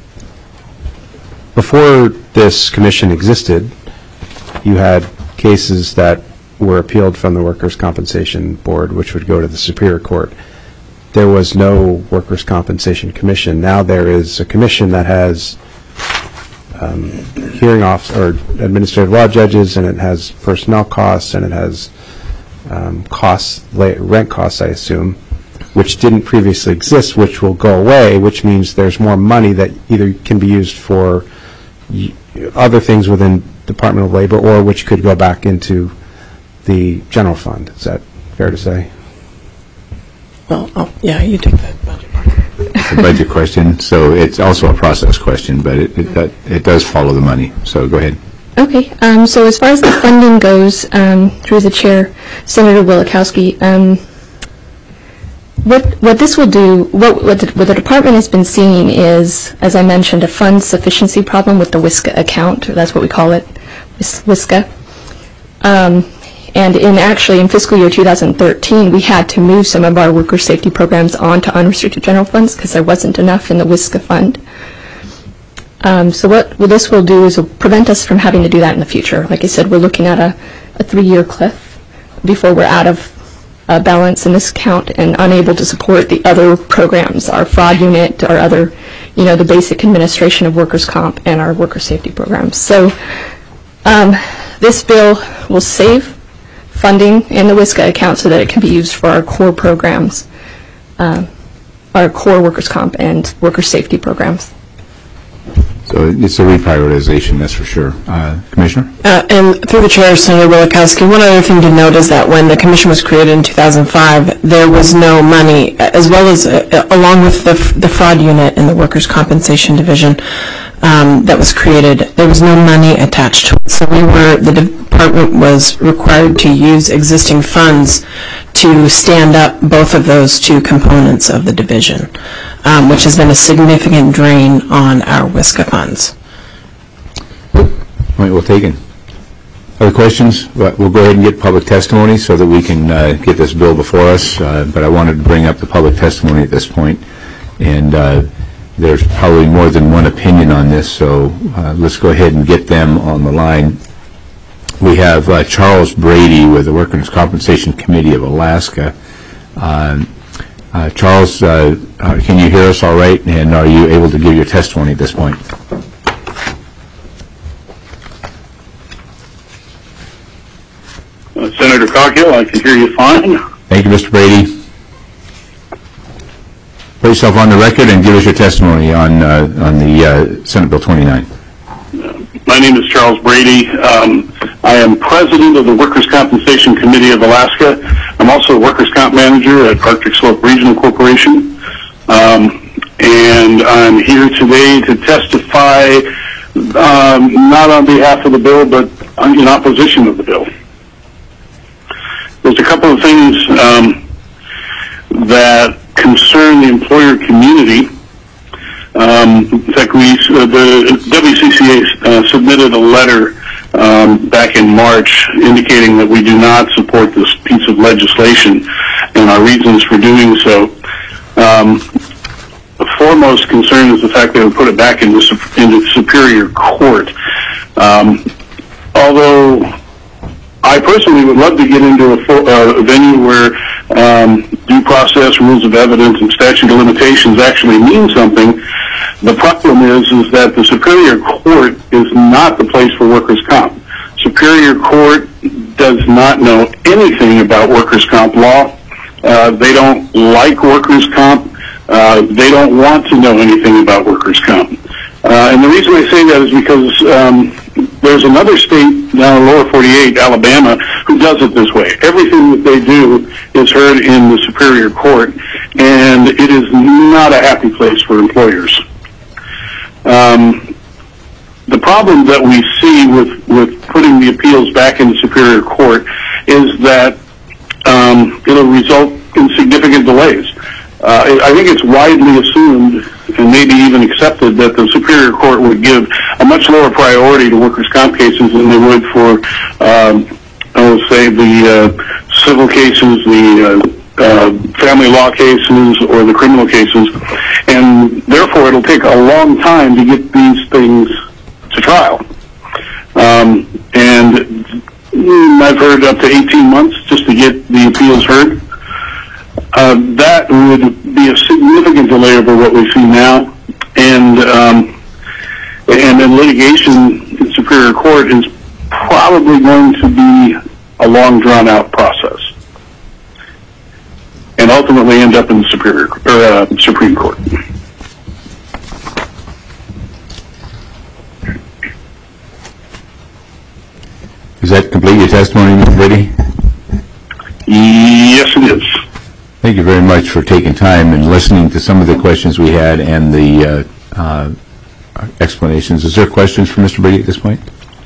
before this commission existed, you had cases that were appealed from the Workers' Compensation Board, which would go to the Superior Court. There was no Workers' Compensation Commission. Now there is a commission that has Um, hearing office or administrative law judges, and it has personnel costs, and it has um, costs, rent costs, I assume, which didn't previously exist, which will go away, which means there's more money that either can be used for y- other things within Department of Labor, or which could go back into the general fund. Is that fair to say? Well, oh, yeah, you take that budget part. It's a budget question, so it's also a process question, but it, it, it does follow the money. So go ahead. Okay, um, so as far as the funding goes, um, through the chair, Senator Willikowski, um, what what this will do, what what the, what the department has been seeing is, as I mentioned, a fund sufficiency problem with the WISCA account. That's what we call it, WISCA. Um, And in actually in fiscal year two thousand thirteen, we had to move some of our worker safety programs onto unrestricted general funds because there wasn't enough in the WISCA fund. Um, so what, what this will do is will prevent us from having to do that in the future. Like I said, we're looking at a, a three-year cliff before we're out of uh, balance in this account and unable to support the other programs, our fraud unit, our other, you know, the basic administration of workers' comp and our worker safety programs. So um, this bill will save funding in the WISCA account so that it can be used for our core programs, um, our core workers' comp and worker safety programs. So it's a reprioritization, that's for sure. Uh, Commissioner? Uh, and through the chair, Senator Willikowski, one other thing to note is that when the commission was created in two thousand five, there was no money, as well as uh, along with the, the fraud unit in the workers' compensation division um, that was created, there was no money attached to it. So we were, the department was required to use existing funds to stand up both of those two components of the division, um, which has been a significant drain on our WISCA funds. Point well taken. Other questions? Well, we'll go ahead and get public testimony so that we can uh, get this bill before us, uh, but I wanted to bring up the public testimony at this point. And uh, there's probably more than one opinion on this, so uh, let's go ahead and get them on the line. We have uh, Charles Brady with the Workers' Compensation Committee of Alaska. Uh, uh, Charles, uh, uh, can you hear us all right, and are you able to give your testimony at this point? Uh, Senator Coghill, I can hear you fine. Thank you, Mister Brady. Put yourself on the record and give us your testimony on uh, on the uh, Senate Bill twenty-nine. My name is Charles Brady. Um, I am president of the Workers' Compensation Committee of Alaska. I'm also a workers' comp manager at Arctic Slope Regional Corporation. Um, and I'm here today to testify um, not on behalf of the bill, but in opposition of the bill. There's a couple of things um, that concern the employer community. Um, in fact, we, uh, the W C C A uh, submitted a letter um, back in March, indicating that we do not support this piece of legislation and our reasons for doing so. Um, the foremost concern is the fact that we put it back into, into Superior Court. Um, although I personally would love to get into a, full, uh, a venue where um, due process, rules of evidence, and statute of limitations actually mean something. The problem is, is that the Superior Court is not the place for workers' comp. Superior Court does not know anything about workers' comp law. Uh, they don't like workers' comp. Uh, they don't want to know anything about workers' comp. Uh, and the reason I say that is because um, there's another state down in the lower forty-eight, Alabama, who does it this way. Everything that they do is heard in the Superior Court, and it is not a happy place for employers. Um, the problem that we see with, with putting the appeals back into Superior Court is that um, it'll result in significant delays. Uh, I think it's widely assumed and maybe even accepted that the Superior Court would give a much lower priority to workers' comp cases than they would for, um, I would say, the uh, civil cases, the uh, uh, family law cases, or the criminal cases, and therefore it'll take a long time to get these things to trial. Um, and I've heard up to eighteen months just to get the appeals heard. Uh, that would be a significant delay over what we see now, and um, and then litigation in Superior Court is probably going to be a long, drawn-out process, and ultimately end up in the Superior or uh, Supreme Court. Does that complete your testimony, Mister Brady? Yes, it is. Thank you very much for taking time and listening to some of the questions we had and the uh, uh, explanations. Is there questions for Mister Brady at this point?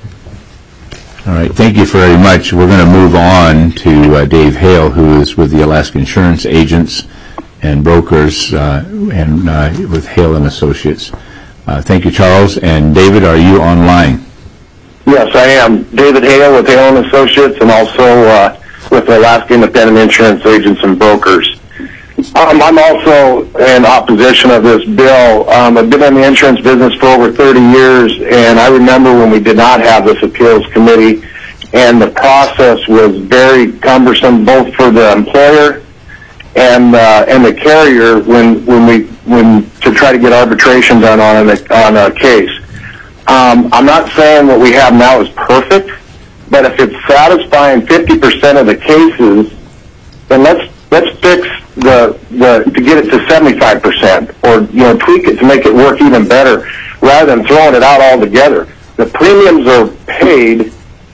All right, thank you very much. We're going to move on to uh, Dave Hale, who is with the Alaska Insurance Agents and Brokers uh, and uh, with Hale and Associates. Uh, thank you, Charles. And David, are you online? Yes, I am. David Hale with Hale and Associates, and also uh, with the Alaska Independent Insurance Agents and Brokers. Um, I'm also in opposition of this bill. Um, I've been in the insurance business for over thirty years, and I remember when we did not have this appeals committee, and the process was very cumbersome both for the employer and uh, and the carrier when when we when to try to get arbitration done on a, on a case. Um, I'm not saying what we have now is perfect, but if it's satisfying fifty percent of the cases, then let's let's fix the the to get it to seventy-five percent, or you know tweak it to make it work even better, rather than throwing it out altogether. The premiums are paid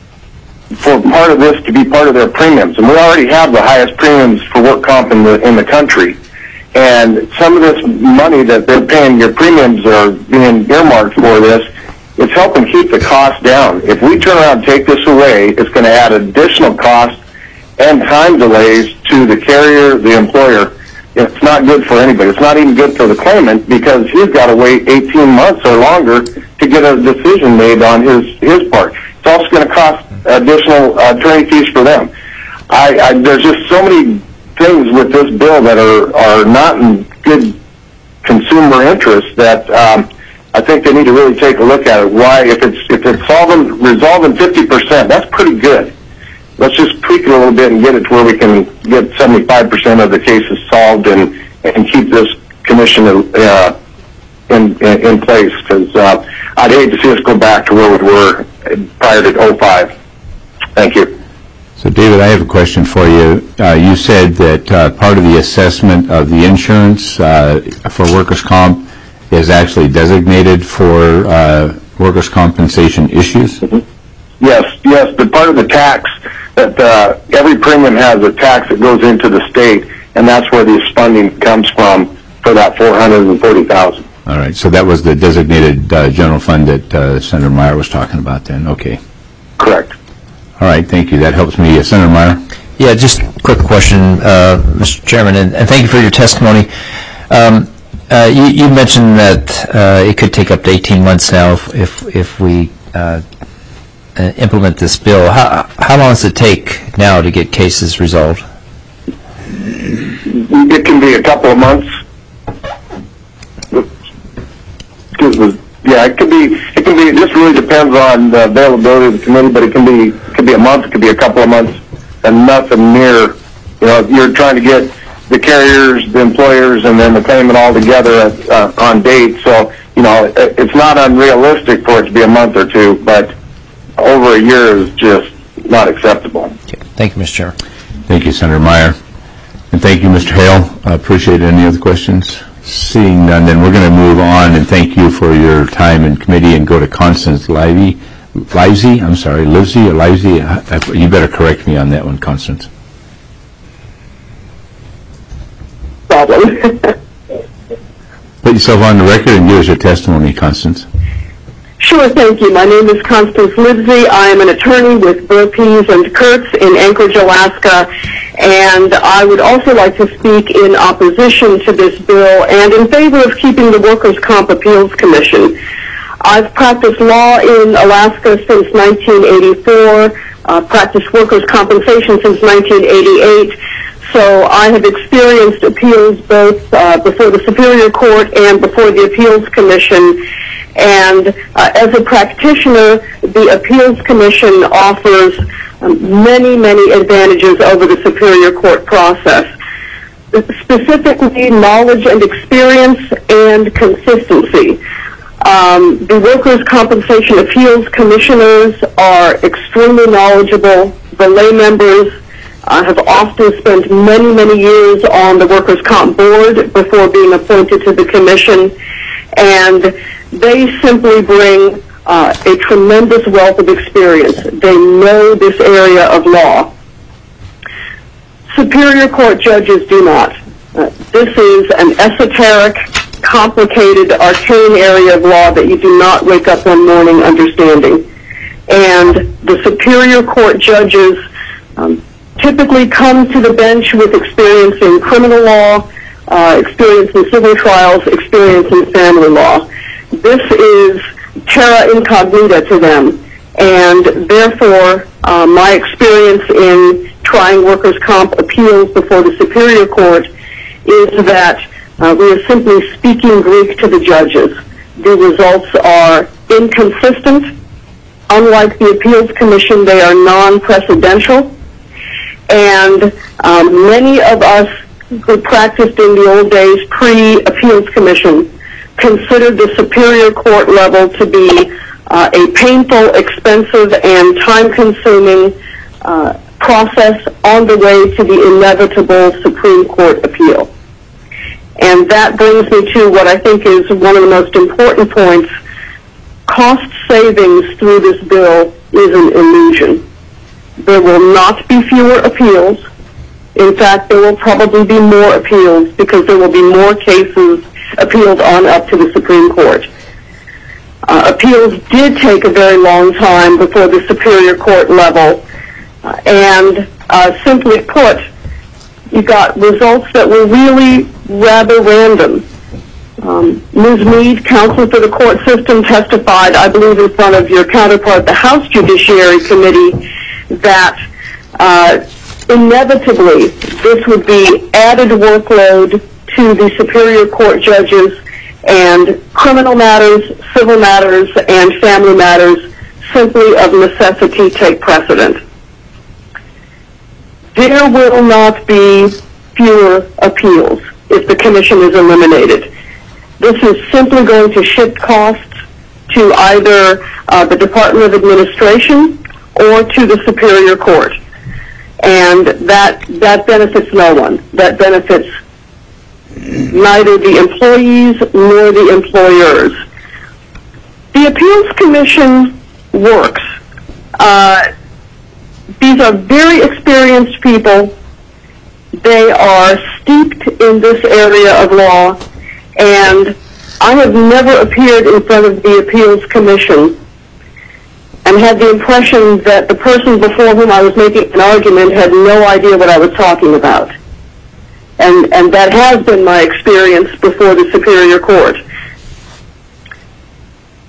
for part of this to be part of their premiums, and we already have the highest premiums for work comp in the in the country. And some of this money that they're paying, your premiums are being earmarked for this. It's helping keep the cost down. If we turn around and take this away, it's going to add additional costs and time delays to the carrier, the employer. It's not good for anybody. It's not even good for the claimant because he's got to wait eighteen months or longer to get a decision made on his, his part. It's also going to cost additional uh, attorney fees for them. I, I, there's just so many things with this bill that are, are not in good consumer interest that um, I think they need to really take a look at it. Why, if it's if it's solving resolving fifty percent, that's pretty good. Let's just tweak it a little bit and get it to where we can get seventy-five percent of the cases solved and and keep this commission uh, in, in in place. Because uh, I'd hate to see us go back to where we were prior to oh five. Thank you. So, David, I have a question for you. Uh, you said that uh, part of the assessment of the insurance uh, for workers' comp is actually designated for uh, workers' compensation issues? Mm-hmm. Yes, yes, but part of the tax, that uh, every premium has a tax that goes into the state, and that's where this funding comes from for that four hundred forty thousand dollars. All right, so that was the designated uh, general fund that uh, Senator Meyer was talking about then, okay. Correct. All right, thank you. That helps me. Uh, Senator Meyer? Yeah, just a quick question, uh, Mister Chairman, and, and thank you for your testimony. Um, Uh, you, you mentioned that uh, it could take up to eighteen months now if if, if we uh, uh, implement this bill, how, how long does it take now to get cases resolved? It can be a couple of months. Yeah, it could be. It can be. It just really depends on the availability of the committee, but it can be. It could be a month. It could be a couple of months, and nothing near. You know, you're trying to get the carriers, the employers, and then the claimant all together at, uh, on date. So, you know, it, it's not unrealistic for it to be a month or two, but over a year is just not acceptable. Okay. Thank you, Mister Chairman. Thank you, Senator Meyer. And thank you, Mister Hale. I appreciate it. Any other questions? Seeing none, then we're going to move on, and thank you for your time in committee, and go to Constance Livesey. Livesey, I'm sorry, Livesey or Livesey? You better correct me on that one, Constance. Problem. Put yourself on the record and give us your testimony, Constance. Sure, thank you. My name is Constance Livesey. I am an attorney with Burr, Pease and Kurtz in Anchorage, Alaska, and I would also like to speak in opposition to this bill and in favor of keeping the Workers' Comp Appeals Commission. I've practiced law in Alaska since nineteen eighty-four, uh, practiced workers' compensation since nineteen eighty-eight, so I have experienced appeals both uh, before the Superior Court and before the Appeals Commission. And uh, as a practitioner, the Appeals Commission offers um, many, many advantages over the Superior Court process. Specifically, knowledge and experience and consistency. Um, the Workers' Compensation Appeals Commissioners are extremely knowledgeable. The lay members uh, have often spent many, many years on the Workers' Comp Board before being appointed to the Commission, and they simply bring uh, a tremendous wealth of experience. They know this area of law. Superior Court judges do not. Uh, this is an esoteric, complicated, arcane area of law that you do not wake up one morning understanding. And the Superior Court judges um, typically come to the bench with experience in criminal law, uh, experience in civil trials, experience in family law. This is terra incognita to them, and therefore uh, my experience in trying workers' comp appeals before the Superior Court is that uh, we are simply speaking Greek to the judges. The results are inconsistent. Unlike the Appeals Commission, they are non-precedential, and um, many of us who practiced in the old days pre-Appeals Commission considered the Superior Court level to be uh, a painful, expensive, and time-consuming uh, process on the way to the inevitable Supreme Court appeal. And that brings me to what I think is one of the most important points. Cost savings through this bill is an illusion. There will not be fewer appeals. In fact, there will probably be more appeals because there will be more cases appealed on up to the Supreme Court. Uh, appeals did take a very long time before the Superior Court level, uh, and uh, simply put, you got results that were really rather random. Um, Miz Mead, counsel for the court system, testified, I believe in front of your counterpart, the House Judiciary Committee, that uh, inevitably this would be added workload to the Superior Court judges, and criminal matters, civil matters, and family matters simply of necessity take precedent. There will not be fewer appeals if the commission is eliminated. This is simply going to shift costs to either uh, the Department of Administration or to the Superior Court. And that, that benefits no one. That benefits neither the employees nor the employers. The Appeals Commission works. Uh, these are very experienced people. They are steeped in this area of law, and I have never appeared in front of the Appeals Commission and had the impression that the person before whom I was making an argument had no idea what I was talking about. And, and that has been my experience before the Superior Court.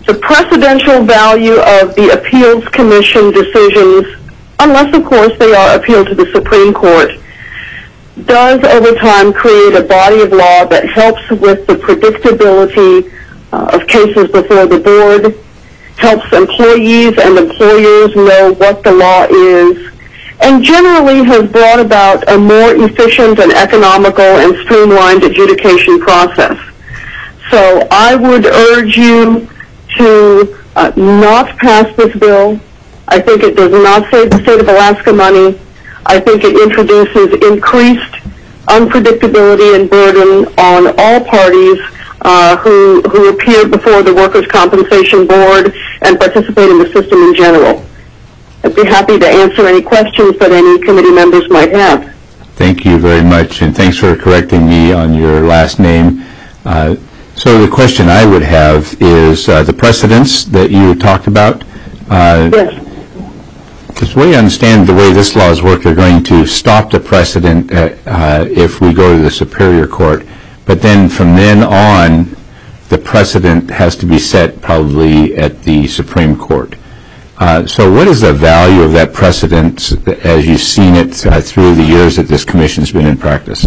the precedential value of the Appeals Commission decisions, unless of course they are appealed to the Supreme Court, does over time create a body of law that helps with the predictability uh, of cases before the board, helps employees and employers know what the law is, and generally has brought about a more efficient and economical and streamlined adjudication process. So I would urge you to uh, not pass this bill. I think it does not save the state of Alaska money. I think it introduces increased unpredictability and burden on all parties uh, who, who appear before the Workers' Compensation Board and participate in the system in general. I'd be happy to answer any questions that any committee members might have. Thank you very much, and thanks for correcting me on your last name. Uh, so the question I would have is uh, the precedents that you talked about. Uh, yes. Because the way I understand the way this law is worked, they're going to stop the precedent uh, uh, if we go to the Superior Court. But then from then on, the precedent has to be set probably at the Supreme Court. Uh, so what is the value of that precedent as you've seen it uh, through the years that this commission's been in practice?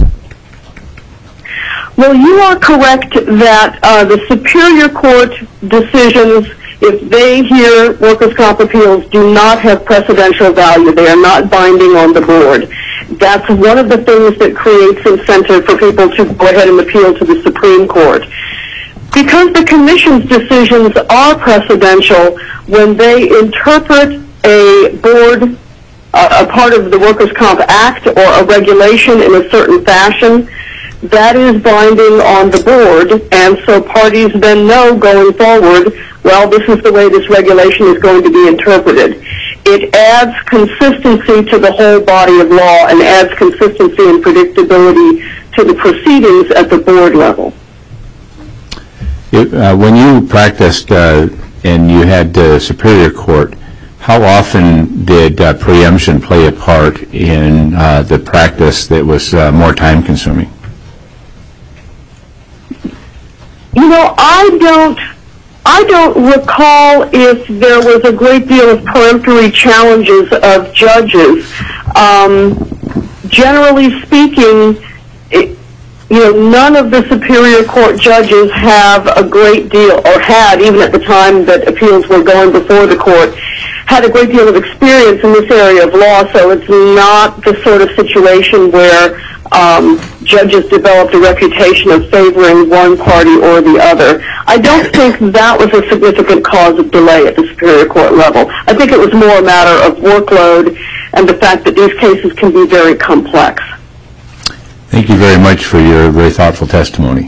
Well, you are correct that uh, the Superior Court decisions, if they hear workers' comp appeals, do not have precedential value. They are not binding on the board. That's one of the things that creates incentive for people to go ahead and appeal to the Supreme Court. Because the Commission's decisions are precedential, when they interpret a board, uh, a part of the Workers' Comp Act or a regulation in a certain fashion, that is binding on the board, and so parties then know going forward, well, this is the way this regulation is going to be interpreted. It adds consistency to the whole body of law and adds consistency and predictability to the proceedings at the board level. It, uh, when you practiced uh, and you had uh, Superior Court, how often did uh, preemption play a part in uh, the practice that was uh, more time-consuming? You know, I don't, I don't recall if there was a great deal of peremptory challenges of judges. Um, generally speaking, it, you know, none of the Superior Court judges have a great deal, or had, even at the time that appeals were going before the court, had a great deal of experience in this area of law, so it's not the sort of situation where um, judges developed a reputation of favoring one party or the other. I don't think that was a significant cause of delay at the Superior Court level. I think it was more a matter of workload and the fact that these cases can be very complex. Thank you very much for your very thoughtful testimony.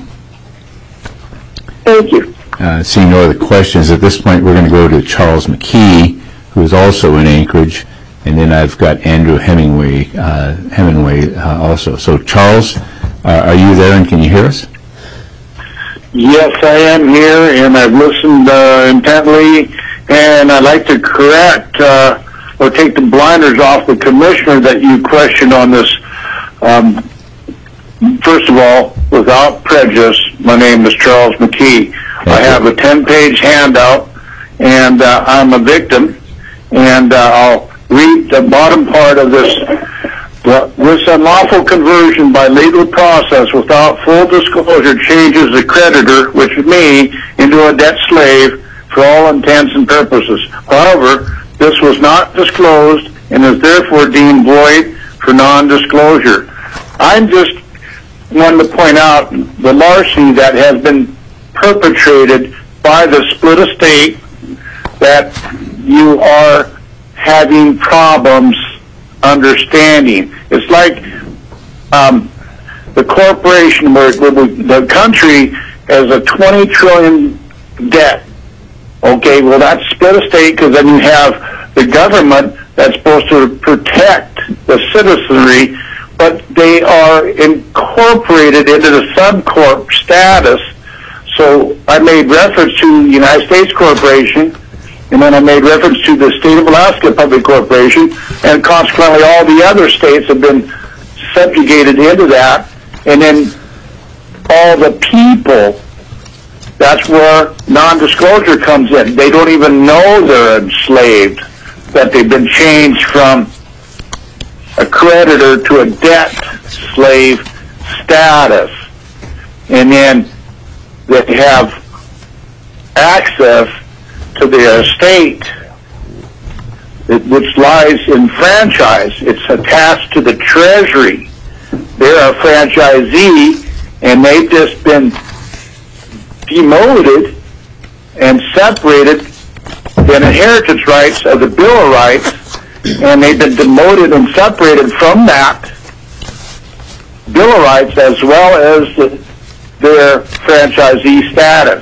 Thank you. Uh, seeing no other questions, at this point we're going to go to Charles McKee, who is also in Anchorage, and then I've got Andrew Hemingway, uh, Hemingway uh, also. So Charles, uh, are you there and can you hear us? Yes, I am here, and I've listened uh, intently, and I'd like to correct uh, or take the blinders off the commissioner that you questioned on this. Um, first of all, without prejudice, my name is Charles McKee. Thank I you. have a ten-page handout, and uh, I'm a victim, and uh, I'll read the bottom part of this. This unlawful conversion by legal process without full disclosure changes the creditor, which is me, into a debt slave for all intents and purposes. However, this was not disclosed and is therefore deemed void for non-disclosure. I'm just wanting to point out the larceny that has been perpetrated by the split estate, that you are having problems understanding. It's like um, the corporation, where, where we, the country has a twenty trillion debt. Okay, well that's split estate, because then you have the government that's supposed to protect the citizenry, but they are incorporated into the subcorp status. So I made reference to the United States Corporation, and then I made reference to the State of Alaska Public Corporation, and consequently all the other states have been subjugated into that, and then all the people That's where non-disclosure comes in. They don't even know they're enslaved, that they've been changed from a creditor to a debt slave status. And then they have access to their estate, which lies in franchise. It's attached to the Treasury. They're a franchisee, and they've just been demoted and separated in inheritance rights of the Bill of Rights, and they've been demoted and separated from that Bill of Rights as well as the, their franchisee status.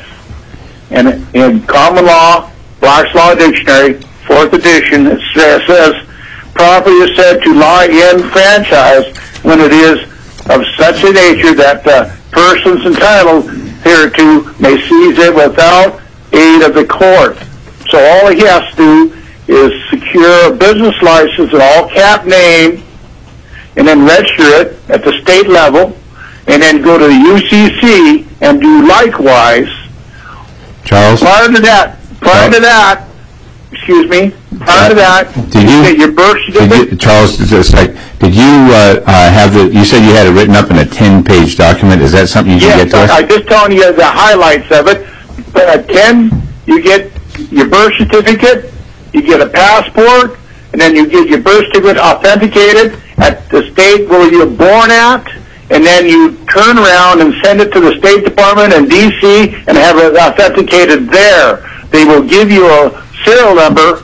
And in common law, Black's Law Dictionary, fourth edition, it says, property is said to lie in franchise when it is of such a nature that the persons entitled hereto may seize it without aid of the court. So all he has to do is secure a business license in all cap name and then register it at the state level and then go to the U C C and do likewise. Charles? Prior to that, prior to that, excuse me, prior to that, did you, get your birth certificate. Did you, Charles, just like, did you uh, uh, have the, you said you had it written up in a ten-page document. Is that something you can yes, get to us? I, I'm just telling you the highlights of it. But at ten, you get your birth certificate, you get a passport, and then you get your birth certificate authenticated at the state where you were born at, and then you turn around and send it to the State Department in D C and have it authenticated there. They will give you a serial number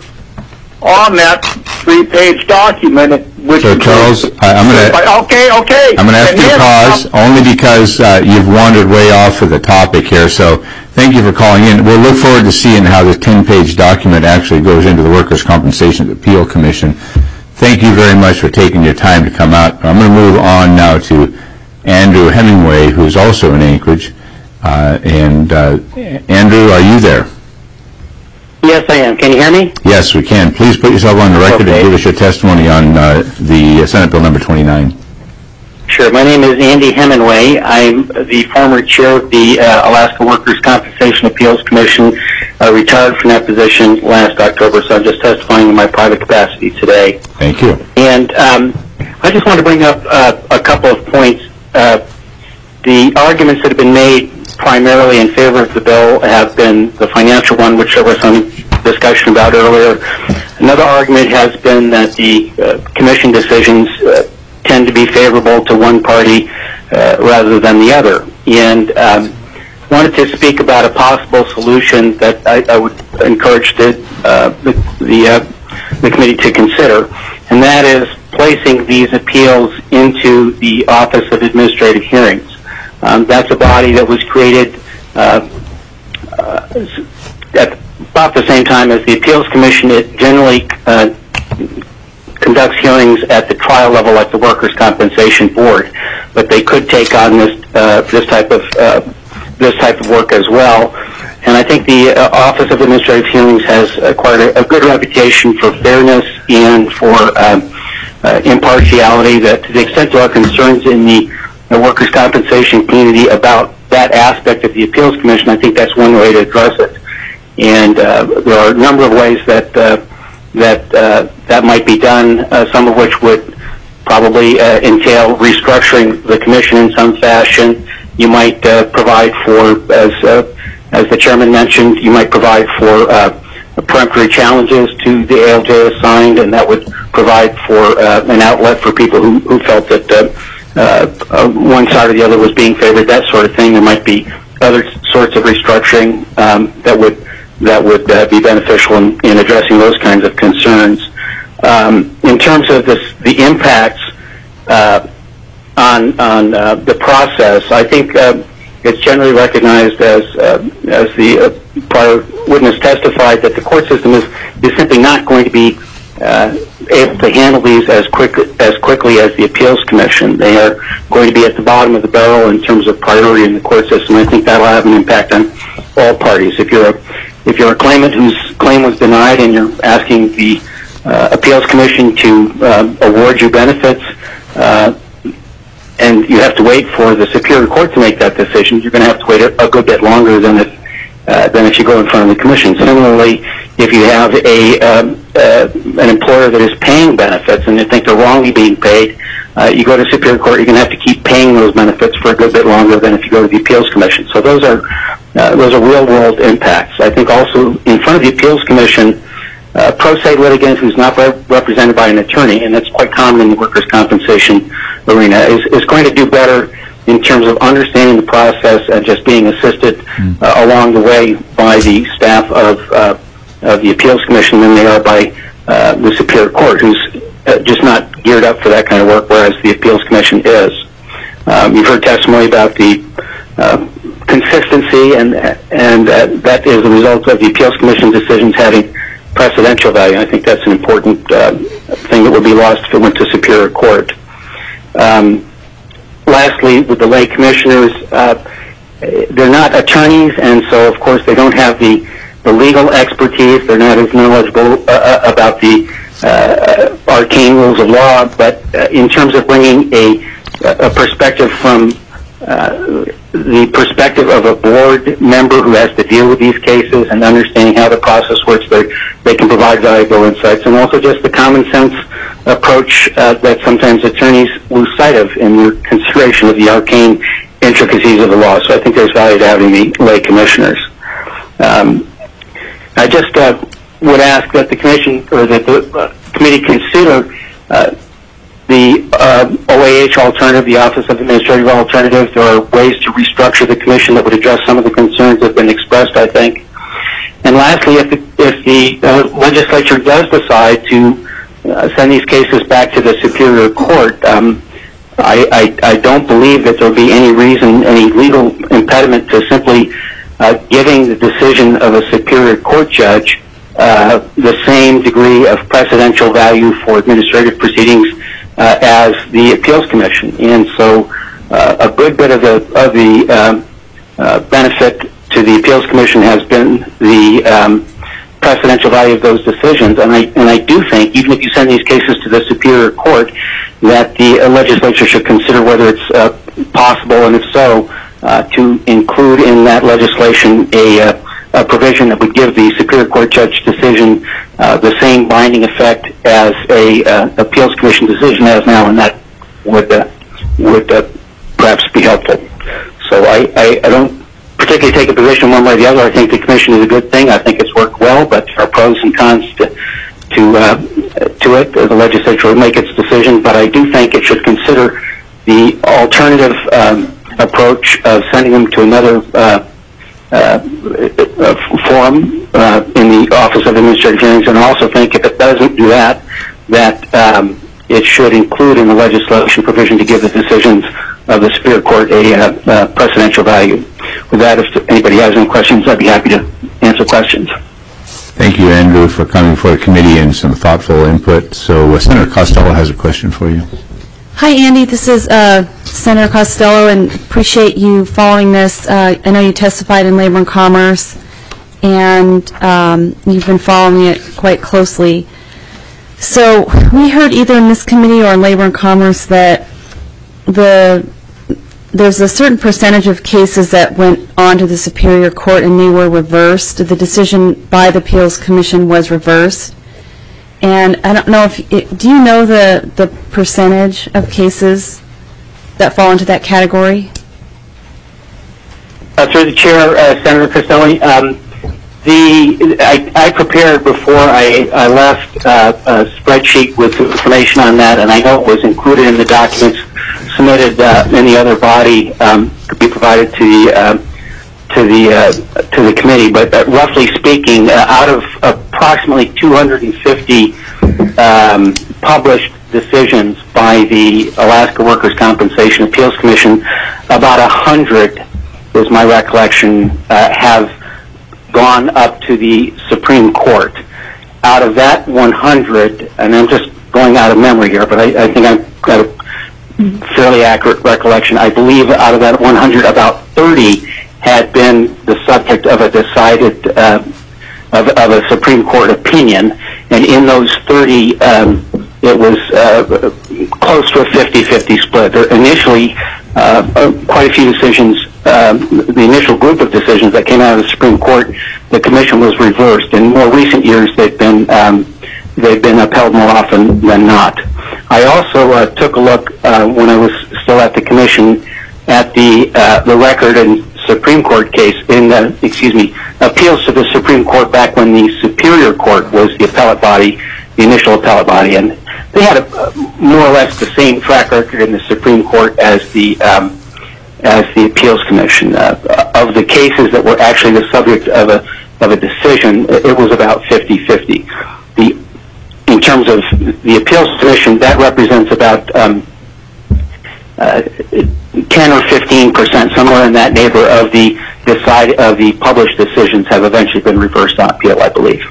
on that three-page document. Which so, Charles, I, I'm going to... Okay, okay. I'm going to have to pause, um, only because uh, you've wandered way off of the topic here, so thank you for calling in. We'll look forward to seeing how the ten-page document actually goes into the Workers' Compensation Appeal Commission. Thank you very much for taking your time to come out. I'm going to move on now to Andrew Hemingway, who's also in Anchorage. Uh, and uh, Andrew, are you there? Yes, I am. Can you hear me? Yes, we can. Please put yourself on the record okay. and give us your testimony on uh, the Senate Bill number twenty-nine. Sure. My name is Andy Hemingway. I'm the former chair of the uh, Alaska Workers' Compensation Appeals Commission. I retired from that position last October, so I'm just testifying in my private capacity today. Thank you. And um, I just want to bring up uh, a couple of points. Uh, the arguments that have been made primarily in favor of the bill have been the financial one, which there was some discussion about earlier. Another argument has been that the uh, commission decisions uh, tend to be favorable to one party uh, rather than the other. And um, wanted to speak about a possible solution that I, I would encourage the, uh, the, the, uh, the committee to consider, and that is placing these appeals into the Office of Administrative Hearings. Um, that's a body that was created uh, uh, at about the same time as the Appeals Commission. It generally uh, conducts hearings at the trial level like the Workers' Compensation Board, but they could take on this uh, this type of uh, this type of work as well. And I think the uh, Office of Administrative Hearings has acquired a, a good reputation for fairness and for um, uh, impartiality. That to the extent there are concerns in the the workers' compensation community about that aspect of the Appeals Commission, I think that's one way to address it. And uh, there are a number of ways that uh, that uh, that might be done, uh, some of which would probably uh, entail restructuring the commission in some fashion. You might uh, provide for, as uh, as the chairman mentioned, you might provide for uh, peremptory challenges to the A L J assigned, and that would provide for uh, an outlet for people who, who felt that uh, Uh, uh, one side or the other was being favored, that sort of thing. There might be other sorts of restructuring um, that would that would uh, be beneficial in, in addressing those kinds of concerns. Um, in terms of this, the impacts uh, on on uh, the process, I think uh, it's generally recognized as uh, as the uh, prior witness testified that the court system is is simply not going to be Uh, able to handle these as quick as quickly as the Appeals Commission. They are going to be at the bottom of the barrel in terms of priority in the court system. I think that'll have an impact on all parties. If you're a, if you're a claimant whose claim was denied and you're asking the uh, Appeals Commission to uh, award you benefits, uh, and you have to wait for the Superior Court to make that decision, you're going to have to wait a, a good bit longer than if uh, than if you go in front of the commission. Similarly, if you have a um, uh, an employer that is paying benefits and you think they're wrongly being paid, uh, you go to Superior Court, you're going to have to keep paying those benefits for a good bit longer than if you go to the Appeals Commission. So those are uh, those are real-world impacts. I think also in front of the Appeals Commission, uh, pro se litigant who's not re- represented by an attorney, and that's quite common in the workers' compensation arena, is, is going to do better in terms of understanding the process and just being assisted uh, along the way by the staff of, uh, of the Appeals Commission than they are by uh, the Superior Court, who's uh, just not geared up for that kind of work, whereas the Appeals Commission is. Um, you've heard testimony about the uh, consistency, and and uh, that is the result of the Appeals Commission decisions having precedential value. I think that's an important uh, thing that would be lost if it went to Superior Court. Um, lastly, with the lay commissioners, uh, they're not attorneys, and so of course they don't have the, the legal expertise. They're not as knowledgeable uh, about the uh, arcane rules of law, but uh, in terms of bringing a, a perspective from uh, the perspective of a board member who has to deal with these cases and understanding how the process works, they, they can provide valuable insights, and also just the common sense approach uh, that sometimes attorneys lose sight of in their consideration of the arcane intricacies of the law. So I think there's value to having the lay commissioners. Um, I just uh, would ask that the commission or that the uh, committee consider uh, the uh, O A H alternative, the Office of Administrative Alternatives. There are ways to restructure the commission that would address some of the concerns that have been expressed, I think. And lastly, if the, if the uh, legislature does decide to uh, send these cases back to the Superior Court, um, I, I, I don't believe that there will be any reason, any legal impediment to simply uh, giving the decision of a Superior Court judge uh, the same degree of precedential value for administrative proceedings uh, as the Appeals Commission. And so uh, a good bit of the, of the um, uh, benefit to the Appeals Commission has been the um, precedential value of those decisions, and I and I do think, even if you send these cases to the Superior Court, that the uh, legislature should consider whether it's uh, possible, and if so, uh, to include in that legislation a, uh, a provision that would give the Superior Court judge decision uh, the same binding effect as a uh, Appeals Commission decision has now, and that would uh, would uh, perhaps be helpful. So I, I, I don't particularly take a position one way or the other. I think the commission is a good thing. I think it's worked well, but there are pros and cons to to, uh, to it. The legislature will make its decision, but I do think it should consider the alternative um, approach of sending them to another uh, uh, forum uh, in the Office of Administrative Hearings, and also think if it doesn't do that, that um, it should include in the legislation provision to give the decisions of the Superior Court a uh, uh, precedential value. With that, if anybody has any questions, I'd be happy to answer questions. Thank you, Andrew, for coming before the committee and some thoughtful input. So uh, Senator Costello has a question for you. Hi, Andy. This is uh, Senator Costello, and appreciate you following this. Uh, I know you testified in Labor and Commerce, and um, you've been following it quite closely. So we heard either in this committee or in Labor and Commerce that the there's a certain percentage of cases that went on to the Superior Court and they were reversed. The decision by the Appeals Commission was reversed. And I don't know if, it, do you know the, the percentage of cases that fall into that category? Uh, through the chair, uh, Senator Costello, um, the, I, I prepared before I, I left uh, a spreadsheet with information on that, and I know it was included in the documents submitted uh, in the other body um, to be provided to the uh, to the uh, to the committee. But uh, roughly speaking, uh, out of approximately two hundred fifty um, published decisions by the Alaska Workers' Compensation Appeals Commission, about a hundred, is my recollection, uh, have gone up to the Supreme Court. Out of that one hundred, and I'm just going out of memory here, but I, I think I've got a fairly accurate recollection, I believe out of that one hundred, about thirty had been the subject of a decided, uh, of, of a Supreme Court opinion, and in those thirty, um, it was uh, close to a fifty-fifty split. There initially, uh, uh, quite a few decisions um, the initial group of decisions that came out of the Supreme Court, the Commission was reversed. In more recent years, they've been um, they've been upheld more often than not. I also uh, took a look uh, when I was still at the Commission at the uh, the record and Supreme Court case in the excuse me appeals to the Supreme Court back when the Superior Court was the appellate body, the initial appellate body, and they had a, uh, more or less the same track record in the Supreme Court as the um, as the Appeals Commission. Uh, of the cases that were actually the subject of a of a decision, it was about fifty fifty. The in terms of the Appeals Commission, that represents about um, uh, ten or fifteen percent, somewhere in that neighbor of the decide of the published decisions have eventually been reversed on appeal, I believe.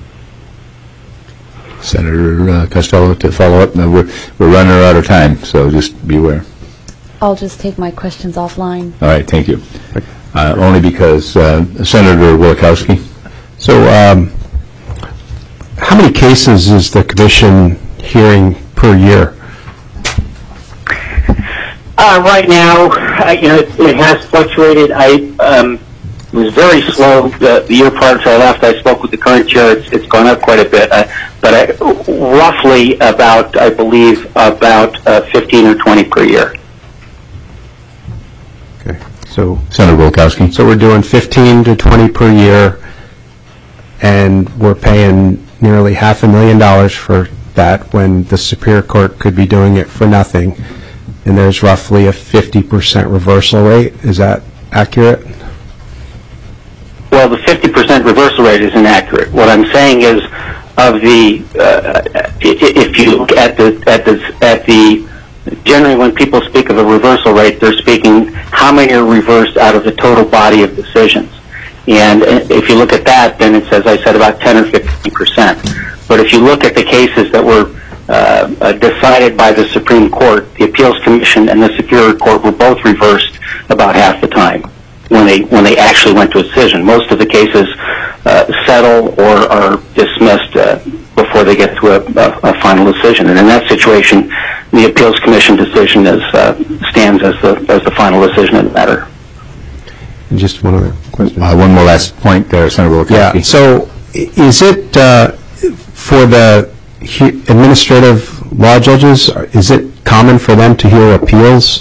Senator uh, Costello, to follow up. No, we're we're running out of time, so just be aware. I'll just take my questions offline. All right, thank you. Uh, only because uh, Senator Wielechowski. So, um, how many cases is the Commission hearing per year? Uh, right now, uh, you know, it, it has fluctuated. I um, was very slow the, the year prior to I left. I spoke with the current chair. It's, it's gone up quite a bit, uh, but I, roughly about, I believe, about uh, fifteen or twenty per year. Okay, so Senator Wielechowski. So we're doing fifteen to twenty per year, and we're paying nearly half a million dollars for that when the Superior Court could be doing it for nothing. And there's roughly a fifty percent reversal rate. Is that accurate? Well, the fifty percent reversal rate is inaccurate. What I'm saying is, of the, uh, if you look at the, at the, at the, generally when people speak of a reversal rate, they're speaking how many are reversed out of the total body of decisions. And if you look at that, then it says, I said, about ten or fifteen percent. But if you look at the cases that were uh, uh, decided by the Supreme Court, the Appeals Commission and the Superior Court were both reversed about half the time when they when they actually went to a decision. Most of the cases uh, settle or are dismissed uh, before they get to a, a, a final decision. And in that situation, the Appeals Commission decision is, uh, stands as the as the final decision in the matter. And just one other question. Uh, one more last point there, Senator Wielechowski. Yeah. So, is it uh, for the he- administrative law judges? Is it common for them to hear appeals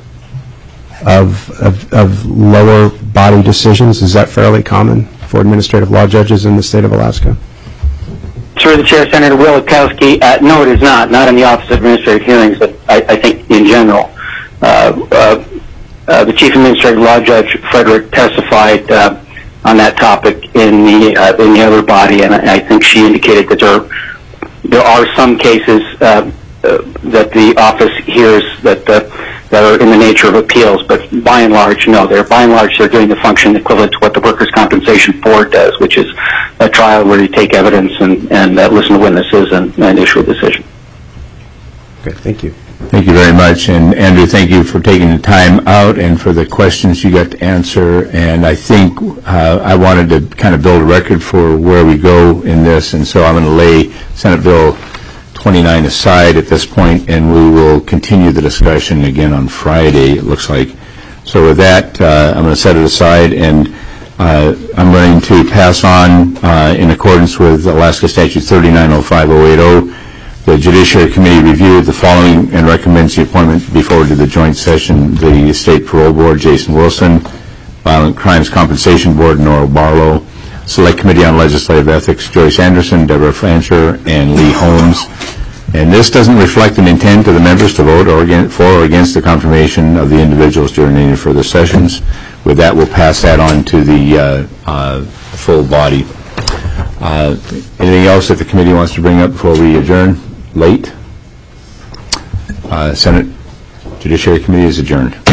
of, of of lower body decisions? Is that fairly common for administrative law judges in the state of Alaska? Through the chair, Senator Wielechowski, uh, no, it is not. Not in the Office of Administrative Hearings, but I, I think in general. Uh, uh, uh, the Chief Administrative Law Judge, Frederick, testified uh, on that topic in the uh, in the other body, and I, I think she indicated that there there are some cases uh, uh, that the office hears that uh, that are in the nature of appeals, but by and large, no. They're by and large they're doing the function equivalent to what the Workers' Compensation Board does, which is a trial where you take evidence and and uh, listen to witnesses and, and issue a decision. Okay, thank you. Thank you very much. And Andrew, thank you for taking the time out and for the questions you got to answer. And I think uh, I wanted to kind of build a record for where we go in this, and so I'm going to lay Senate Bill twenty-nine aside at this point, and we will continue the discussion again on Friday, it looks like. So with that, uh, I'm going to set it aside, and uh, I'm going to pass on, uh, in accordance with Alaska Statute thirty-nine oh five oh eight oh, the Judiciary Committee reviewed the following and recommends the appointment be forwarded to the joint session: the State Parole Board, Jason Wilson; Violent Crimes Compensation Board, Nora Barlow; Select Committee on Legislative Ethics, Joyce Anderson, Deborah Fancher, and Lee Holmes. And this doesn't reflect an intent of the members to vote or against, for or against the confirmation of the individuals during any further sessions. With that, we'll pass that on to the uh, uh, full body. Uh, anything else that the committee wants to bring up before we adjourn? Late? Uh, Senate Judiciary Committee is adjourned.